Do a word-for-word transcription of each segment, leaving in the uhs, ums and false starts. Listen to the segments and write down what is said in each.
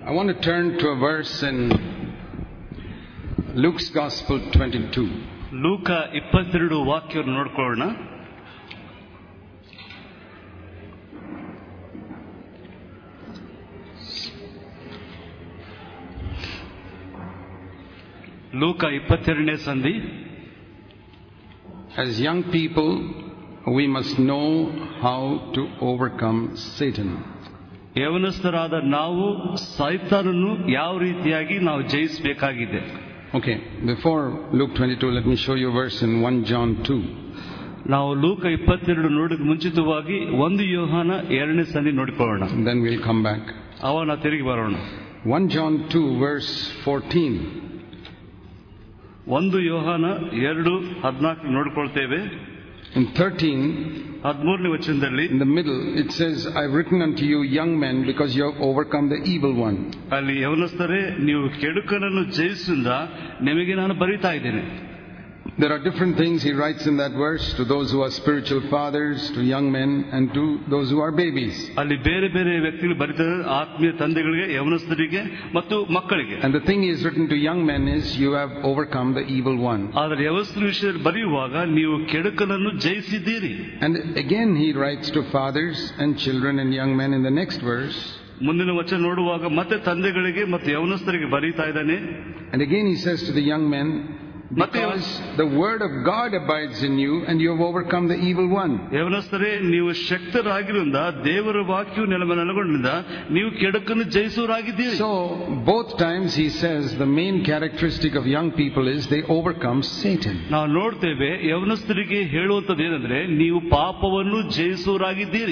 I want to turn to a verse in Luke's Gospel twenty-two. ಲೂಕ ಇಪ್ಪತ್ತೆರಡು ವಾಕ್ಯವನ್ನು ನೋಡ್ಕೊಳ್ಳೋಣ. ಲೂಕ ಇಪ್ಪತ್ತೆರಡನೇ ಸಂಧಿ. As young people, we must know how to overcome Satan. ಯೌವನಸ್ಥರಾದ ನಾವು ಸೈತಾನನ್ನು ಯಾವ ರೀತಿಯಾಗಿ ನಾವು ಜಯಿಸಬೇಕಾಗಿದೆ. Okay, before Luke twenty-two, let me show you a verse in First John two. ನಾವು ಲೂಕ ಇಪ್ಪತ್ತೆರಡು ನೋಡಕ್ಕೆ ಮುಂಚಿತವಾಗಿ ಒಂದು ಯೋಹಾನ ಎರಡನೇ ಸಂಧಿ ನೋಡಿಕೊಳ್ಳೋಣ. Then we'll come back. ಅವನ ತಿರುಗಿ ಬರೋಣ. First John two verse fourteen. ಒಂದು ಯೋಹಾನ ಎರಡು ಹದಿನಾಲ್ಕು ನೋಡಿಕೊಳ್ತೇವೆ. In thirteen, ಹದಿಮೂರನೇ ವಚನದಲ್ಲಿ in the middle, it says, I've written unto you young men because you have overcome the evil one. ಅಲ್ಲಿ ಯೌವನಸ್ಥರೇ, ನೀವು ಕೆಡುಕನನ್ನು ಜಯಿಸಿದ ನಿಮಗೆ ನಾನು ಬರೀತಾ ಇದ್ದೇನೆ. There are different things he writes in that verse to those who are spiritual fathers, to young men, and to those who are babies. ಅಲ್ಲಿ ಬೇರೆ ಬೇರೆ ವ್ಯಕ್ತಿಗಳು ಬರೀತಾರೆ, ಆತ್ಮೀಯ ತಂದೆಗಳಿಗೆ, ಯೌವನಸ್ಥರಿಗೆ ಮತ್ತು ಮಕ್ಕಳಿಗೆ. And the thing is written to young men is, you have overcome the evil one. ಆದರೆ ಯೌವನಸ್ಥರ ವಿಷಯದಲ್ಲಿ ಬರೆಯುವಾಗ ನೀವು ಕೆಡುಕನನ್ನು ಜಯಿಸಿದ್ದೀರಿ. And again he writes to fathers and children and young men in the next verse. ಮುಂದಿನ ವಚನ ನೋಡುವಾಗ ಮತ್ತೆ ತಂದೆಗಳಿಗೆ ಮತ್ತು ಯೌವನಸ್ಥರಿಗೆ ಬರೀತಾ ಇದ್ದಾನೆ. And again he says to the young men, because the word of God abides in you and you have overcome the evil one. ಯೌವನಸ್ಥರೇ, ನೀವು ಶಕ್ತರಾಗಿರುವುದರಿಂದ ದೇವರ ವಾಕ್ಯವು ನಿಮ್ಮ ಮೇಲೆ ನೆಲೆಗೊಂಡಿದ್ದರಿಂದ ನೀವು ಕೆಡುಕನ್ನು ಜಯಿಸುವರಾಗಿದ್ದೀರಿ. So both times he says the main characteristic of young people is they overcome Satan. ನಾವು ನೋಡ್ತೇವೆ, ಯೌವನಸ್ಥರಿಗೆ ಹೇಳುವಂತದ್ದು ಏನಂದ್ರೆ, ನೀವು ಪಾಪವನ್ನು ಜಯಿಸುವರಾಗಿದ್ದೀರಿ.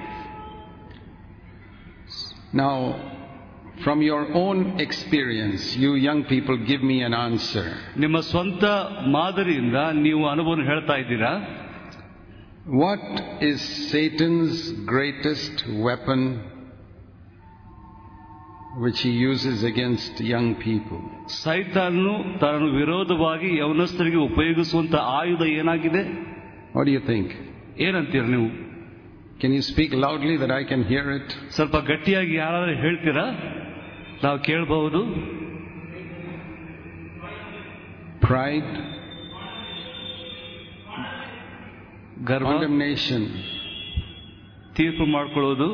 Now, from your own experience, you young people, give me an answer. ನಿಮ್ಮ ಸ್ವಂತ ಮಾದರಿಯಿಂದ ನೀವು ಅನುಭವ ಹೇಳ್ತಾ ಇದ್ದೀರಾ. What is Satan's greatest weapon which he uses against young people? ಸೈತಾನನು ತನ್ನ ವಿರೋಧವಾಗಿ ಯೌವನಸ್ಥರಿಗೆ ಉಪಯೋಗಿಸುವಂತ ಆಯುಧ ಏನಾಗಿದೆ? What do you think? ಏನಂತೀರ ನೀವು? Can you speak loudly that I can hear it? ಸ್ವಲ್ಪ ಗಟ್ಟಿಯಾಗಿ ಯಾರಾದ್ರೂ ಹೇಳ್ತೀರಾ? ನಾವು ಕೇಳಬಹುದು. Pride, ಗರ್ವ, condemnation, ತೀರ್ಪು ಮಾಡ್ಕೊಳ್ಳೋದು,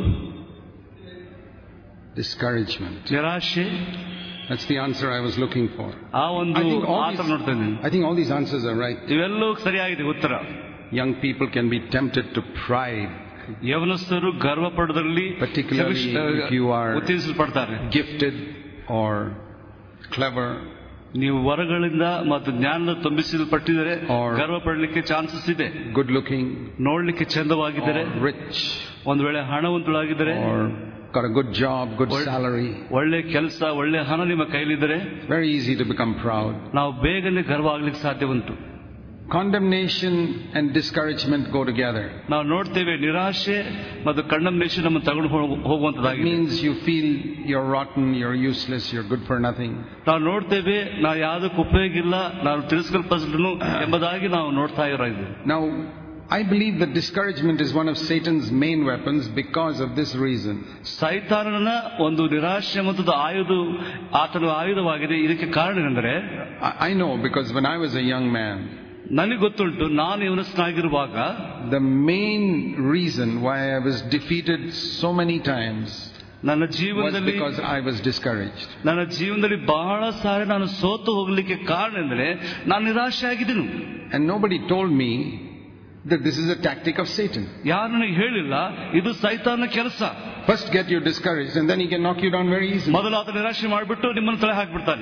discouragement, ನಿರಾಶೆ. That's the answer I was looking for. ಆ ಒಂದು ಆತರ ನೋಡ್ತೇನೆ. I think all these answers are right. ಇವೆಲ್ಲವೂ ಸರಿಯಾಗಿದೆ ಉತ್ತರ. Young people can be tempted to pride. ಯೌವನಸ್ಥರು ಗರ್ವ ಪಡೋದ್ರಲ್ಲಿ particularly if you are ಉತ್ತೇಜಿಸಲ್ಪಡ್ತಾರೆ. gifted or clever, ನೀವು ವರಗಳಿಂದ ಮತ್ತು ಜ್ಞಾನ ತುಂಬಿಸಲ್ಪಟ್ಟಿದ್ದಾರೆ, ಗರ್ವ ಪಡಲಿಕ್ಕೆ ಚಾನ್ಸಸ್ ಇದೆ. good looking, ನೋಡ್ಲಿಕ್ಕೆ ಚಂದವಾಗಿದ್ದಾರೆ, rich, ಒಂದು ವೇಳೆ ಹಣವಂತರಾಗಿದ್ದಾರೆ, or got a good job, good salary, ಒಳ್ಳೆ ಕೆಲಸ, ಒಳ್ಳೆ ಹಣ ನಿಮ್ಮ ಕೈಲಿದ್ದರೆ very easy to become proud. ನಾವು ಬೇಗನೆ ಗರ್ವ ಆಗ್ಲಿಕ್ಕೆ ಸಾಧ್ಯ ಉಂಟು. Condemnation and discouragement go together. ನಾವು ನೋಡ್ತೇವೆ, ನಿರಾಶೆ ಮತ್ತು ಕಂಡಮ್ನೇಷನ್ ನಮ್ಮನ್ನು ತಗೊಂಡು ಹೋಗುವಂತದ್ದಾಗಿದೆ. It means you feel you're rotten, you're useless, you're good for nothing. ನಾವು ನೋಡ್ತೇವೆ, ನಾವು ಯಾವುದಕ್ಕೂ ಉಪಯೋಗ ಇಲ್ಲ, ನಾವು ತಿರಸ್ಕರಿಸಲ್ಪಟ್ಟನು ಎಂಬುದಾಗಿ ನಾವು ನೋಡ್ತಾ ಇರೋದು. Now, I believe that discouragement is one of Satan's main weapons because of this reason. ಸೈತಾನನ ಒಂದು ನಿರಾಶೆ ಮತ್ತು ಆಯುಧ ಆತನ ಆಯುಧವಾಗಿದೆ. ಇದಕ್ಕೆ ಕಾರಣವೆಂದರೆ, I know because when I was a young man, ನನಗೆ ಗೊತ್ತುಂಟು, ನಾನು ಯೌವನಸ್ಥನಾಗಿರುವಾಗ the main reason why I was defeated so many times ನನ್ನ was ಜೀವನದಲ್ಲಿ because I was discouraged. ನನ್ನ ಜೀವನದಲ್ಲಿ ಬಹಳ ಸಾರಿ ನಾನು ಸೋತು ಹೋಗಲಿಕ್ಕೆ ಕಾರಣ ಎಂದರೆ ನಾನು ನಿರಾಶೆ ಆಗಿದ್ದೆನು. And nobody told me that this is a tactic of Satan. ಯಾರು ನನಗೆ ಹೇಳಿಲ್ಲ ಇದು ಸೈತಾನನ ಕೆಲಸ. First get you discouraged and then he can knock you down very easily. ಮೊದಲು ಆತ ನಿರಾಶೆ ಮಾಡಿಬಿಟ್ಟು ನಿಮ್ಮನ್ನು ತಲೆ ಹಾಕಿಬಿಡ್ತಾನೆ.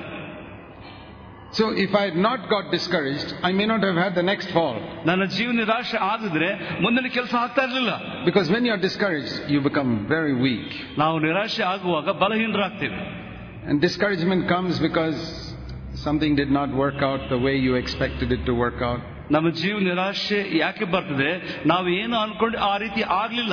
So if I had not got discouraged, I may not have had the next fall. ನನ್ನ ಜೀವನ ನಿರಾಶೆ ಆಗಿದ್ರೆ ಮುಂದಿನ ಕೆಲಸ ಆಗ್ತಾ ಇರಲಿಲ್ಲ. Because when you are discouraged, you become very weak. ನಾವು ನಿರಾಶೆ ಆಗುವಾಗ ಬಲಹೀನರಾಗ್ತೇವೆ. And discouragement comes because something did not work out the way you expected it to work out. ನಮ್ಮ ಜೀವನ ನಿರಾಶೆ ಯಾಕೆ ಬರ್ತದೆ? ನಾವು ಏನು ಅನ್ಕೊಂಡು ಆ ರೀತಿ ಆಗ್ಲಿಲ್ಲ.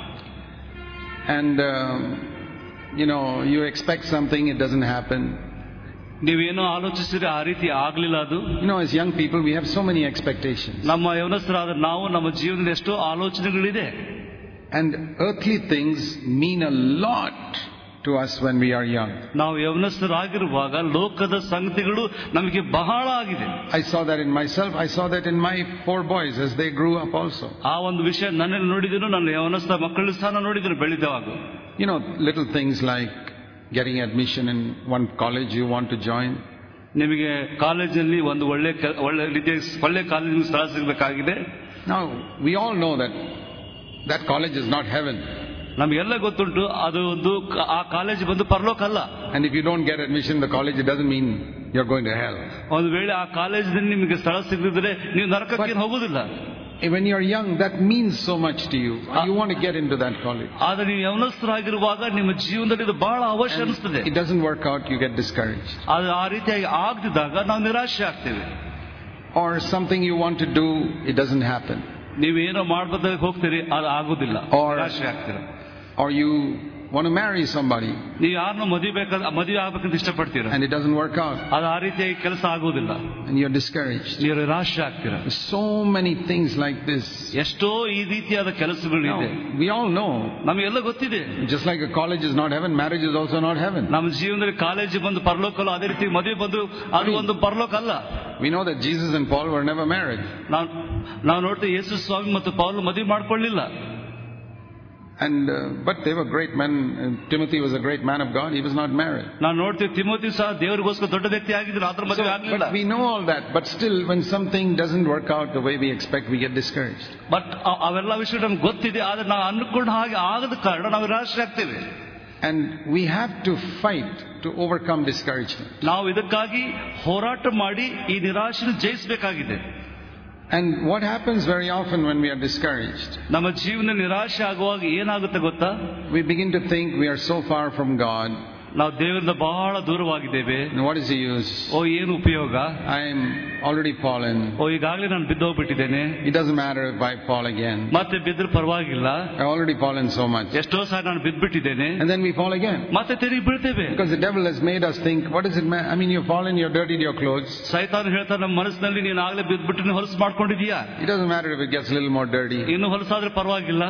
And um, you know, you expect something, it doesn't happen. ನೀವೇನೋ ಆಲೋಚಿಸಿದ್ರೆ ಆ ರೀತಿ ಆಗ್ಲಿಲ್ಲ ಅದು. You know, as young people we have so many expectations. ನಮ್ಮ ಯೌವನಸ್ಥರಾದ ನಾವು ನಮ್ಮ ಜೀವನದಲ್ಲಿ ಎಷ್ಟೋ ಆಲೋಚನೆಗಳಿದೆ. And earthly things mean a lot to us when we are young. ನಾವು ಯೌವನಸ್ಥರಾಗಿರುವಾಗ ಲೋಕದ ಸಂಗತಿಗಳು ನಮಗೆ ಬಹಳ ಆಗಿದೆ. I saw that in myself. I saw that in my four boys as they grew up also. ಆ ಒಂದು ವಿಷಯ ನನ್ನಲ್ಲಿ ನೋಡಿದನು, ನನ್ನ ಯೌವನಸ್ಥ ಮಕ್ಕಳು ಸಹ ನೋಡಿದನು ಬೆಳೆದವಾಗ. You know, little things like getting admission in one college you want to join. ನಿಮಗೆ ಕಾಲೇಜಲ್ಲಿ ಒಂದು ಒಳ್ಳೆ ಒಳ್ಳೆ ರೀತಿಯ ಒಳ್ಳೆ ಕಾಲೇಜಿನ ಸ್ಥಳ ಸಿಗಬೇಕಾಗಿದೆ. Now we all know that that college is not heaven. ನಮಗೆಲ್ಲ ಗೊತ್ತುಂಟು ಅದು ಒಂದು ಆ ಕಾಲೇಜ್ ಬಂದು ಪರಲೋಕ ಅಲ್ಲ. And if you don't get admission in the college, it doesn't mean you're going to hell. ಒಂದು ವೇಳೆ ಆ ಕಾಲೇಜಿನಲ್ಲಿ ನಿಮಗೆ ಸ್ಥಳ ಸಿಗದಿದ್ರೆ ನೀವು ನರಕಕ್ಕೆ ಹೋಗುದಿಲ್ಲ. When you're young, that means so much to you. You want to get into that college. ಆದರೆ ನೀವು ಯೌವನಸ್ಥರಾಗಿರುವಾಗ ನಿಮ್ಮ ಜೀವನದಲ್ಲಿ ಇದು ಬಹಳ ಅವಶ್ಯ ಅನಿಸ್ತದೆ. It doesn't work out, you get discouraged. ಅದು ಆ ರೀತಿಯಾಗಿ ಆಗದಿದ್ದಾಗ ನಾವು ನಿರಾಶೆ ಆಗ್ತೇವೆ. Or something you want to do, it doesn't happen. ನೀವೇನೋ ಮಾಡ್ಬೋದಾಗ ಹೋಗ್ತೀರಿ, ಅದು ಆಗುದಿಲ್ಲ, ನಿರಾಶೆ ಆಗ್ತೀರ. Or you want to marry somebody, ನೀವು ಯಾರನ್ನು ಮದುವೆ ಮದುವೆ ಆಗ್ಬೇಕಂತ ಇಷ್ಟಪಡ್ತೀರ, and it doesn't work out, ಅದು ಆ ರೀತಿಯಾಗಿ ಕೆಲಸ ಆಗುವುದಿಲ್ಲ, and you're discouraged. ನೀವು ನಿರಾಶೆ ಆಗ್ತೀರ. So many things like this. ಎಷ್ಟೋ ಈ ರೀತಿಯಾದ ಕೆಲಸಗಳು ಇದೆ. We all know. ನಮಗೆಲ್ಲ ಗೊತ್ತಿದೆ. Just like a college is not heaven, marriage is also not heaven. ನಮ್ಮ ಜೀವನದಲ್ಲಿ ಕಾಲೇಜ್ ಬಂದು ಪರಲೋಕ ಅಲ್ಲ, ಅದೇ ರೀತಿ ಮದುವೆ ಬಂದು ಅದು ಒಂದು ಪರಲೋಕ ಅಲ್ಲ. We know that Jesus and Paul were never married. ನಾವು ನಾವು ನೋಡ್ತೇವೆ ಯೇಸು ಸ್ವಾಮಿ ಮತ್ತು ಪೌಲ್ ಮದುವೆ ಮಾಡ್ಕೊಳ್ಳಿಲ್ಲ. And uh, but they were great men. Timothy was a great man of God. He was not married. ನಾವು ನೋಡ್ತೇವೆ ತಿಮೋಥಿ ಸಹ ದೇವರಿಗೋಸ್ಕರ ದೊಡ್ಡ ವ್ಯಕ್ತಿ ಆಗಿದ್ರು, ಆದ್ರೆ ಮದುವೆ ಆಗಲಿಲ್ಲ. But we know all that. But still, when something doesn't work out the way we expect, we get discouraged. But ಅವೆಲ್ಲ ವಿಷಯ ನಮ್ಗೆ ಗೊತ್ತಿದೆ, ಆದ್ರೆ ನಾವು ಅನ್ಕೊಂಡ ಹಾಗೆ ಆಗದ ಕಾರಣ ನಾವು ನಿರಾಶೆ ಆಗ್ತೇವೆ. And we have to fight to overcome discouragement. ನಾವು ಇದಕ್ಕಾಗಿ ಹೋರಾಟ ಮಾಡಿ ಈ ನಿರಾಶೆಯನ್ನು ಜಯಿಸಬೇಕಾಗಿದೆ. And what happens very often when we are discouraged? ನಮ್ಮ ಜೀವನ ನಿರಾಶೆ ಆಗುವಾಗ ಏನಾಗುತ್ತೆ ಗೊತ್ತಾ? We begin to think we are so far from God. ನಾವು ದೇವರಿಂದ ಬಹಳ ದೂರವಾಗಿದ್ದೇವೆ. What is the use? ಓ ಏನು ಉಪಯೋಗ? I am already fallen. ಓ ಈಗಾಗಲೇ ನಾನು ಬಿದ್ದೋಗ್ಬಿಟ್ಟಿದ್ದೇನೆ. It doesn't matter if I fall again. ಮತ್ತೆ ಬಿದ್ದರೂ ಪರವಾಗಿಲ್ಲ. I already fallen so much. ಎಷ್ಟೋ ಸಾರಿ ನಾನು ಬಿದ್ದುಬಿಟ್ಟಿದ್ದೇನೆ. And then we fall again. ಮತ್ತೆ ತಿರುಗಿ ಬೀಳ್ತೇವೆ. Because the devil has made us think, what does it matter? I mean, you've fallen, you've dirtied your clothes. ಸೈತಾನ ಹೇಳ್ತಾನೆ ನಮ್ಮ ಮನಸ್ಸಿನಲ್ಲಿ ನೀನು ಆಗಲೇ ಬಿದ್ದುಬಿಟ್ಟು ನೀನು ಹೊಲಸು ಮಾಡ್ಕೊಂಡಿದೀಯಾ? It doesn't matter if it gets a little more dirty. ಇನ್ನು ಹೊಲಸಾದ್ರೆ ಪರವಾಗಿಲ್ಲ.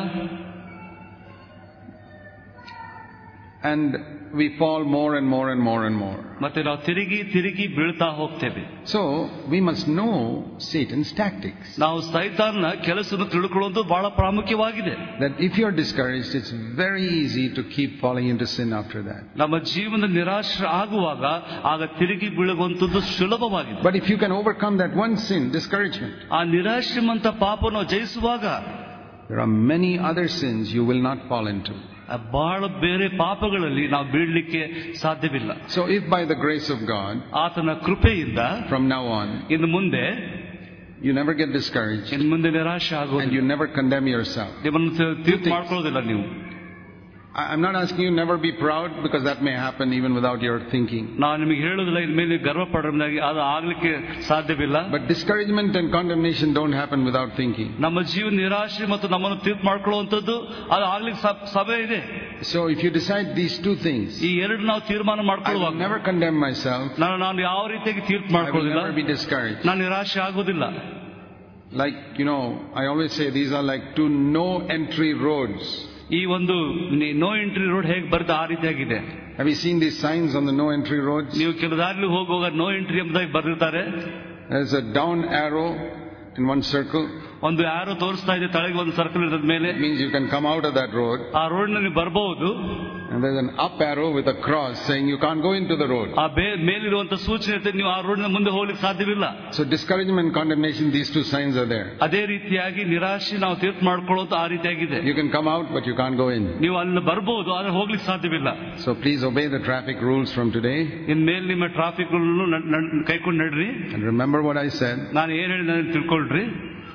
And we fall more and more and more and more. ಮತ್ತೆ ನಾವು ತಿರುಗಿ ತಿರುಗಿ ಬೀಳ್ತಾ ಹೋಗ್ತೇವೆ. So we must know Satan's tactics. ನಾವು ಸೈತಾನನ ಕೆಲಸವನ್ನು ತಿಳ್ಕೊಳ್ಳೋದು ಬಹಳ ಪ್ರಾಮುಖ್ಯವಾಗಿದೆ. That if you are discouraged, it's very easy to keep falling into sin after that. ನಮ್ಮ ಜೀವನದ ನಿರಾಶೆ ಆಗುವಾಗ ಆಗ ತಿರುಗಿ ಬೀಳುವಂತದ್ದು ಸುಲಭವಾಗಿದೆ. But if you can overcome that one sin, discouragement, ಆ ನಿರಾಶೆಮಂತ ಪಾಪವನ್ನು ಜಯಿಸುವಾಗ there are many other sins you will not fall into. ಬಹಳ ಬೇರೆ ಪಾಪಗಳಲ್ಲಿ ನಾವು ಬೀಳಲಿಕ್ಕೆ ಸಾಧ್ಯವಿಲ್ಲ. So if by the grace of God, ಆತನ ಕೃಪೆಯಿಂದ from now on, ಇನ್ನು ಮುಂದೆ you never get discouraged, ಇನ್ನು ಮುಂದೆ ನಿರಾಶೆ ಆಗೋದಿಲ್ಲ, and you never condemn yourself. ನಿಮ್ಮನ್ನು ತೀರ್ಪು ಮಾಡ್ಕೊಳ್ಳೋದಿಲ್ಲ ನೀವು. I'm not asking you never be proud, because that may happen even without your thinking. ನಾನು ನಿಮಗೆ ಹೇಳೋದಿಲ್ಲ ಇನ್ಮೇಲೆ ಗರ್ವ ಪಡೋದಾಗಿ, ಅದು ಆಗ್ಲಿಕ್ಕೆ ಸಾಧ್ಯವಿಲ್ಲ. But discouragement and condemnation don't happen without thinking. ನಮ್ಮ ಜೀವನ ನಿರಾಶೆ ಮತ್ತು ನಮ್ಮನ್ನು ತೀರ್ಪು ಮಾಡ್ಕೊಳ್ಳುವಂತದ್ದು ಅದು ಆಗ್ಲಿಕ್ಕೆ ಸಮಯ ಇದೆ. So if you decide these two things, ಈ ಎರಡು ನಾವು ತೀರ್ಮಾನ ಮಾಡ್ಕೊಳ್ಳುವಾಗ, I will never condemn myself, ನಾನು ನಾನು ಯಾವ ರೀತಿಯಾಗಿ ತೀರ್ಪು I will ಮಾಡ್ಕೊಳ್ಳೋದಿಲ್ಲ, never be discouraged. ನಾನು ನಿರಾಶೆ ಆಗೋದಿಲ್ಲ. Like, you know, I always say these are like two no entry roads. ಈ ಒಂದು ನೋ ಎಂಟ್ರಿ ರೋಡ್ ಹೇಗೆ ಬರುತ್ತೆ ಆ ರೀತಿಯಾಗಿದೆ. Have you seen these signs on the no entry roads? ನೀವು ಕೆಲವು ದಾರಿಲಿ ಹೋಗುವಾಗ ನೋ ಎಂಟ್ರಿ ಎಂಬುದಾಗಿ ಬರೆದಿರ್ತಾರೆ. There's a down arrow in one circle. ಒಂದು ಆರೋ ತೋರಿಸ್ತಾ ಇದೆ, ತಳಗೆ ಒಂದು ಸರ್ಕಲ್ ಇರೋದ್ ಮೇಲೆ. It means you can come out of that road. ಆ ರೋಡ್ ನಲ್ಲಿ ಬರಬಹುದು. And there's an up arrow with a cross saying you can't go into the road. ಆ ಮೇಲಿರುವಂತ ಸೂಚನೆ ಇರುತ್ತೆ, ನೀವು ಆ ರೋಡ್ ನ ಮುಂದೆ ಹೋಗ್ಲಿಕ್ಕೆ ಸಾಧ್ಯವಿಲ್ಲ. So discouragement and condemnation, these two signs are there. ಅದೇ ರೀತಿಯಾಗಿ ನಿರಾಶೆ ನಾವು ತೀರ್ಪು ಮಾಡ್ಕೊಳ್ಳೋದು ಆ ರೀತಿಯಾಗಿದೆ. You can come out but you can't go in. ನೀವು ಅಲ್ಲಿ ಬರಬಹುದು, ಆದ್ರೆ ಹೋಗ್ಲಿಕ್ಕೆ ಸಾಧ್ಯವಿಲ್ಲ. So please obey the traffic rules from today. ಇನ್ ಮೇಲೆ ನಿಮ್ಮ ಟ್ರಾಫಿಕ್ ಕೈಕೊಂಡು ನಡ್ರಿ. And remember what I said. ನಾನು ಏನ್ ಹೇಳಿದ ತಿಳ್ಕೊಳ್ರಿ.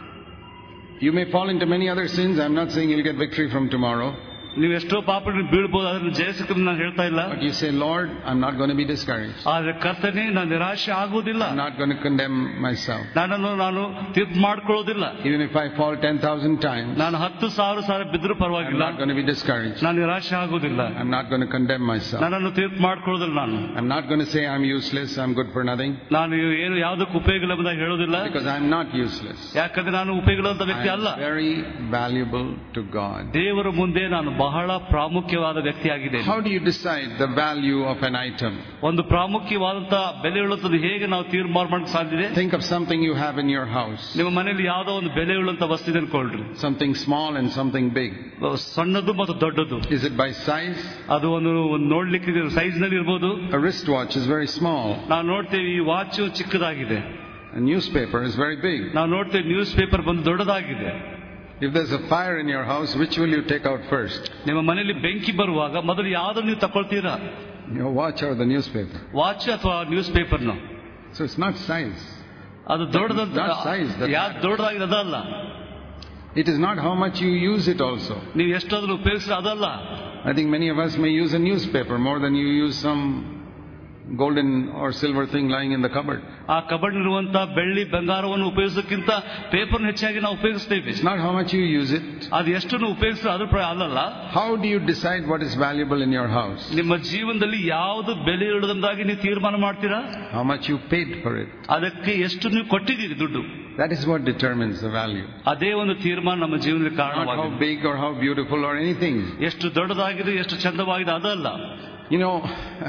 You may fall into many other sins. I'm not saying you'll get victory from tomorrow. ನೀವು ಎಷ್ಟೋ ಪಾಪಗಳು ಬೀಳ್ಬಹುದು, ಅದನ್ನು ಜಯಿಸಕ್ಕೆ ನಾನು ಹೇಳ್ತಾ ಇಲ್ಲ. But you say, Lord, I'm not going to be discouraged. ಆದ್ರೆ ಕರ್ತನೇ, ನಾನು ನಿರಾಶೆ ಆಗುವುದಿಲ್ಲ. I'm not going to condemn myself. ನನ್ನನ್ನು ನಾನು ತೀರ್ಪು ಮಾಡ್ಕೊಳ್ಳೋದಿಲ್ಲ. Even if I fall ten thousand times, ನಾನು ಹತ್ತು ಸಾವಿರ ಸಾರಿ ಬಿದ್ದರೂ ಪರವಾಗಿಲ್ಲ. I'm not going to be discouraged. ನಾನು ನಿರಾಶೆ ಆಗುವುದಿಲ್ಲ. I'm not going to condemn myself. ನನ್ನನ್ನು ತೀರ್ಪು ಮಾಡ್ಕೊಳ್ಳೋದಿಲ್ಲ ನಾನು. I'm not going to say I'm useless, I'm good for nothing. ನಾನು ಏನು ಯಾವುದಕ್ಕೂ ಉಪಯೋಗ ಇಲ್ಲ ಎಂಬುದಾಗಿ ಹೇಳೋದಿಲ್ಲ. Because I'm not useless. ಯಾಕಂದ್ರೆ ನಾನು ಉಪಯೋಗ ಇಲ್ಲದ ವ್ಯಕ್ತಿ ಅಲ್ಲ. I'm very valuable to God. ದೇವರ ಮುಂದೆ ನಾನು ಬಹಳ ಪ್ರಾಮುಖ್ಯವಾದ ವ್ಯಕ್ತಿಯಾಗಿದೆ. How do you decide the value of an item? ಒಂದು ಪ್ರಾಮುಖ್ಯವಾದಂತಹ ಬೆಲೆಯುಳ್ಳಂತದ್ದು ಹೇಗೆ ನಾವು ತೀರ್ಮಾನ ಮಾಡಕ್ಕೆ ಸಾಧ್ಯ ಇದೆ? Think of something you have in your house. ನಿಮ್ಮ ಮನೆಯಲ್ಲಿ ಯಾವುದೋ ಒಂದು ಬೆಲೆಯುಳ್ಳಂತ ವಸ್ತು ಇದೆ ಅನ್ಕೊಳ್ರಿ. Something small and something big. ಸಣ್ಣದು ಮತ್ತು ದೊಡ್ಡದು. Is it by size? ಅದು ಒಂದು ನೋಡ್ಲಿಕ್ಕೆ ಸೈಜ್ ನಲ್ಲಿ ಇರಬಹುದು. A wristwatch is very small. ನಾವು ನೋಡ್ತೇವೆ ಈ ವಾಚ್ ಚಿಕ್ಕದಾಗಿದೆ. A newspaper is very big. ನಾವು ನೋಡ್ತೇವೆ ನ್ಯೂಸ್ ಪೇಪರ್ ಬಂದು ದೊಡ್ಡದಾಗಿದೆ. If there's a fire in your house, which will you take out first? ನಿಮ್ಮ ಮನೆಯಲ್ಲಿ ಬೆಂಕಿ ಬರುವಾಗ ಮೊದಲು ಯಾವ್ದನ್ನು ನೀವು ತಗೊಳ್ತೀರಾ? Your watch or the newspaper? Watch ಅಥವಾ ನ್ಯೂಸ್ ಪೇಪರ್ ನ. So it's not size. ಅದು ದೊಡ್ಡದಂತ ಯಾವ್ದು ದೊಡ್ಡದಾಗಿದೆ ಅದಲ್ಲ. It is not how much you use it also. ನೀವು ಎಷ್ಟಾದ್ರೂ ಉಪಯೋಗಿಸಿದ್ರೆ ಅದಲ್ಲ. I think many of us may use a newspaper more than you use some golden or silver thing lying in the cupboard. ಆ cupboard ಇರುವಂತ ಬೆಳ್ಳಿ ಬಂಗಾರವನ್ನು ಉಪಯೋಗಿಸೋಕ್ಕಿಂತ paper ಹೆಚ್ಚಾಗಿ ನಾವು ಉಪಯೋಗಿಸ್ತೇವೆ. It's not how much you use it. ಅದು ಎಷ್ಟನ್ನು ಉಪಯೋಗಿಸಿದ್ರೆ ಅದ್ರ ಅಲ್ಲಲ್ಲ. How do you decide what is valuable in your house? ನಿಮ್ಮ ಜೀವನದಲ್ಲಿ ಯಾವುದು ಬೆಲೆ ಇರುವುದೆಂದಾಗಿ ನೀವು ತೀರ್ಮಾನ ಮಾಡ್ತೀರಾ? How much you paid for it. ಅದಕ್ಕೆ ಎಷ್ಟು ನೀವು ಕೊಟ್ಟಿದ್ದೀರಿ ದುಡ್ಡು. That is what determines the value. ಅದೇ ಒಂದು ತೀರ್ಮಾನ ನಮ್ಮ ಜೀವನದಲ್ಲಿ ಕಾರಣವಾಗಿದೆ. Not how big or how beautiful or anything. ಎಷ್ಟು ದೊಡ್ಡದಾಗಿದೆ ಎಷ್ಟು ಚಂದವಾಗಿದೆ ಅದಲ್ಲ. You know,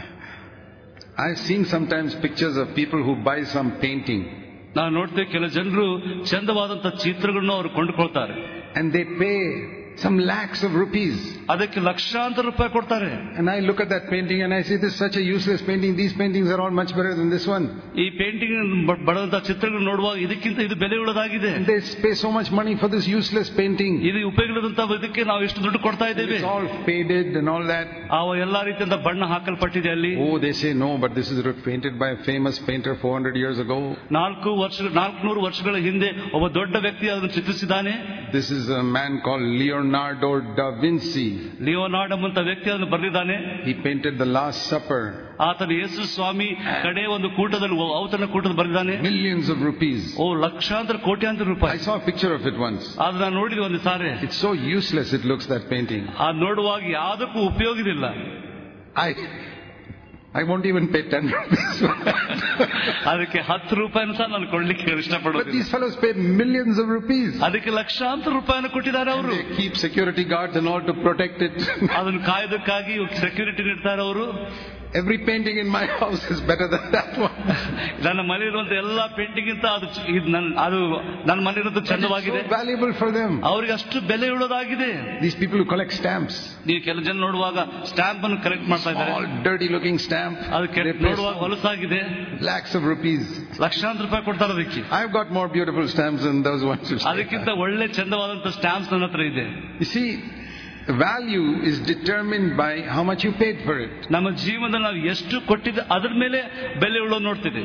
I've seen sometimes pictures of people who buy some painting. ನಾನು ನೋಡ್ತೇವೆ ಕೆಲ ಜನರು ಚಂದವಾದಂತ ಚಿತ್ರಗಳನ್ನು ಅವರು ಕೊಂಡುಕೊಳ್ತಾರೆ. And they pay some lakhs of rupees. ಅದಕ್ಕೆ ಲಕ್ಷಾಂತರ ರೂಪಾಯಿ ಕೊಡ್ತಾರೆ. And I look at that painting and I say, this is such a useless painting. These paintings are all much better than this one. ಈ painting ಬಡದಂತ ಚಿತ್ರಗಳನ್ನು ನೋಡುವಾಗ ಇದಕ್ಕಿಂತ ಇದು ಬೆಲೆ ಉಳ್ಳದಾಗಿದೆ. And they pay so much money for this useless painting. ಇದು ಉಪಯೋಗದಂತ ಇದಕ್ಕೆ ನಾವು ಎಷ್ಟು ದುಡ್ಡು ಕೊಡ್ತಾ ಇದ್ದೇವೆ. It's all faded and all that. ಅವ ಎಲ್ಲಾ ರೀತಿಯಿಂದ ಬಣ್ಣ ಹಾಕಲ್ಪಟ್ಟಿದೆ ಅಲ್ಲಿ. Oh, they say no, but this is painted by a famous painter four hundred years ago. ನಾಲ್ಕು ವರ್ಷ ನಾಲ್ಕುನೂರು ವರ್ಷಗಳ ಹಿಂದೆ ಒಬ್ಬ ದೊಡ್ಡ ವ್ಯಕ್ತಿ ಅದನ್ನು ಚಿತ್ರಿಸಿದ್ದಾನೆ. This is a man called Leonardo da Vinci. Leonardo ಅಂತ ವ್ಯಕ್ತಿ ಅದನ್ನು ಬರೆದಿದ್ದಾನೆ. He painted the Last Supper. ಆತನ ಯೇಸು ಸ್ವಾಮಿ ಕಡೆ ಒಂದು ಕೂಟದಲ್ಲಿ ಔತಣ ಕೂಟದ ಬರೆದಿದ್ದಾನೆ. Millions of rupees. ಓ ಲಕ್ಷಾಂತರ ಕೋಟ್ಯಾಂತರ ರೂಪಾಯಿ. I saw a picture of it once. ಆದ್ರೆ ನಾನು ನೋಡಿದ ಒಂದು ಸಾರಿ. It's so useless it looks, that painting. ಆ ನೋಡುವಾಗ ಯಾವುದಕ್ಕೂ ಉಪಯೋಗವಿಲ್ಲ. I I won't even pay ten rupees. ಅದಕ್ಕೆ ಹತ್ತು ರೂಪಾಯಿನ ಸಹ ನಾನು ಕೊಡ್ಲಿಕ್ಕೆ ಇಷ್ಟಪಡೋದಿಲ್ಲ. But these fellows pay millions of rupees. ಅದಕ್ಕೆ ಲಕ್ಷಾಂತರ ರೂಪಾಯಿನ ಕೊಟ್ಟಿದ್ದಾರೆ ಅವರು. They keep security guards and all to protect it. ಅದನ್ನು ಕಾಯೋದಕ್ಕಾಗಿ ಸೆಕ್ಯೂರಿಟಿ ನೀಡ್ತಾರೆ ಅವರು. Every painting in my house is better than that one. ನನ್ನ ಮನೆಯಿರುವಂತ ಎಲ್ಲಾ ಪೇಂಟಿಂಗ್ ಗಿಂತ ಅದು ಅದು ನನ್ನ ಮನೆಯಿರೋದು ಚಂದವಾಗಿದೆ. So valuable for them. ಅವರಿಗೆ ಅಷ್ಟು ಬೆಲೆ ಉಳ್ಳದಾಗಿದೆ. These people who collect stamps. ನೀವು ಕೆಲ ಜನ ನೋಡುವಾಗ ಸ್ಟಾಂಪ್ ಅನ್ನು ಕಲೆಕ್ಟ್ ಮಾಡ್ತಾ ಇದ್ದಾರೆ. All dirty looking stamp. ಅದು ನೋಡುವಾಗ ಹೊಲಸಾಗಿದೆ. Lakhs of rupees. ಲಕ್ಷಾಂತರ ರೂಪಾಯಿ ಕೊಡ್ತಾರೆ ಅದಕ್ಕೆ. I've got more beautiful stamps than those ones. ಅದಕ್ಕಿಂತ ಒಳ್ಳೆ ಚಂದವಾದಂತ ಸ್ಟಾಂಪ್ಸ್ ನನ್ನ ಹತ್ರ ಇದೆ. You see, value is determined by how much you paid for it. ನಮ್ಮ ಜೀವನದಲ್ಲಿ ನಾವು ಎಷ್ಟು ಕೊಟ್ಟಿದ್ದೆ ಅದರ ಮೇಲೆ ಬೆಲೆ ಉಳ್ಳೋದು ನೋಡ್ತಿದ್ದೇವೆ.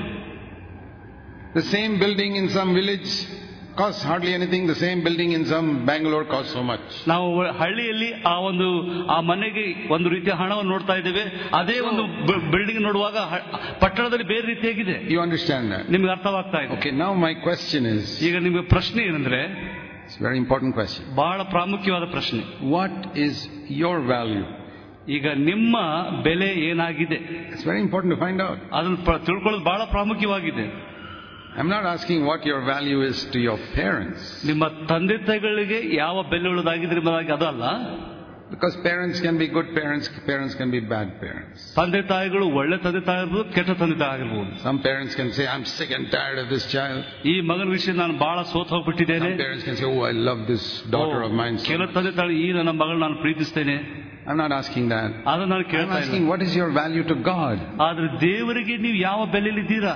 The same building in some village costs hardly anything. The same building in some Bangalore costs so much. ನಾವು ಹಳ್ಳಿಯಲ್ಲಿ ಆ ಒಂದು ಆ ಮನೆಗೆ ಒಂದು ರೀತಿಯ ಹಣವನ್ನು ನೋಡ್ತಾ ಇದ್ದೇವೆ. ಅದೇ ಒಂದು ಬಿಲ್ಡಿಂಗ್ ನೋಡುವಾಗ ಪಟ್ಟಣದಲ್ಲಿ ಬೇರೆ ರೀತಿಯಾಗಿದೆ. You understand that? ನಿಮಗೆ ಅರ್ಥವಾಗ್ತಾ ಇದೆ. Okay, now my question is, ಈಗ ನಿಮಗೆ ಪ್ರಶ್ನೆ ಏನಂದ್ರೆ, it's a very important question. ಬಹಳ ಪ್ರಾಮುಖ್ಯವಾದ ಪ್ರಶ್ನೆ. What is your value? ಈಗ ನಿಮ್ಮ ಬೆಲೆ ಏನಾಗಿದೆ? It's very important to find out. ಅದನ್ನು ತಿಳ್ಕೊಳ್ಳೋದು ಬಹಳ ಪ್ರಾಮುಖ್ಯವಾಗಿದೆ. I'm not asking what your value is to your parents. ನಿಮ್ಮ ತಂದೆ ತಾಯಿಗಳಿಗೆ ಯಾವ ಬೆಲೆ ಉಳ್ಳದಾಗಿದೆ ಎಂಬುದಾಗಿ ಅದಲ್ಲ. Because parents can be good parents, parents can be bad parents. ತಂದೆ ತಾಯಿಗಳು ಒಳ್ಳೆ ತಂದೆ ತಾಯಿ ಇರಬಹುದು, ಕೆಟ್ಟ ತಂದೆ ತಾಯಿ ಆಗಿರಬಹುದು. Some parents can say, I'm sick and tired of this child. ಈ ಮಗನ ವಿಷಯ ನಾನು ಬಹಳ ಸೋತು ಹೋಗ್ಬಿಟ್ಟಿದ್ದೇನೆ. Some parents can say, oh, I love this daughter of mine. ಕೆಲ ತಂದೆ ತಾಯಿ ಈ ನನ್ನ ಮಗಳು ನಾನು ಪ್ರೀತಿಸ್ತೇನೆ. I'm not asking that. ಅದನ್ನು ನಾನು ಕೇಳ್ತಾ ಇಲ್ಲ. I'm asking, what is your value to God? ಆದ್ರೆ ದೇವರಿಗೆ ನೀವು ಯಾವ ಬೆಲೆಯಲ್ಲಿದ್ದೀರಾ?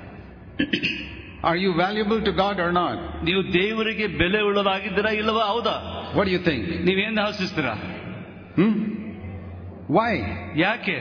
Are you valuable to God or not? ನೀವು ದೇವರಿಗೆ ಬೆಲೆ ಉಳ್ಳದಾಗಿದ್ದೀರಾ ಇಲ್ಲವಾ? ಹೌದಾ? What do you think? ನೀವೇನು ಆಶಿಸ್ತೀರಾ? Hmm? Why? ಯಾಕೆ?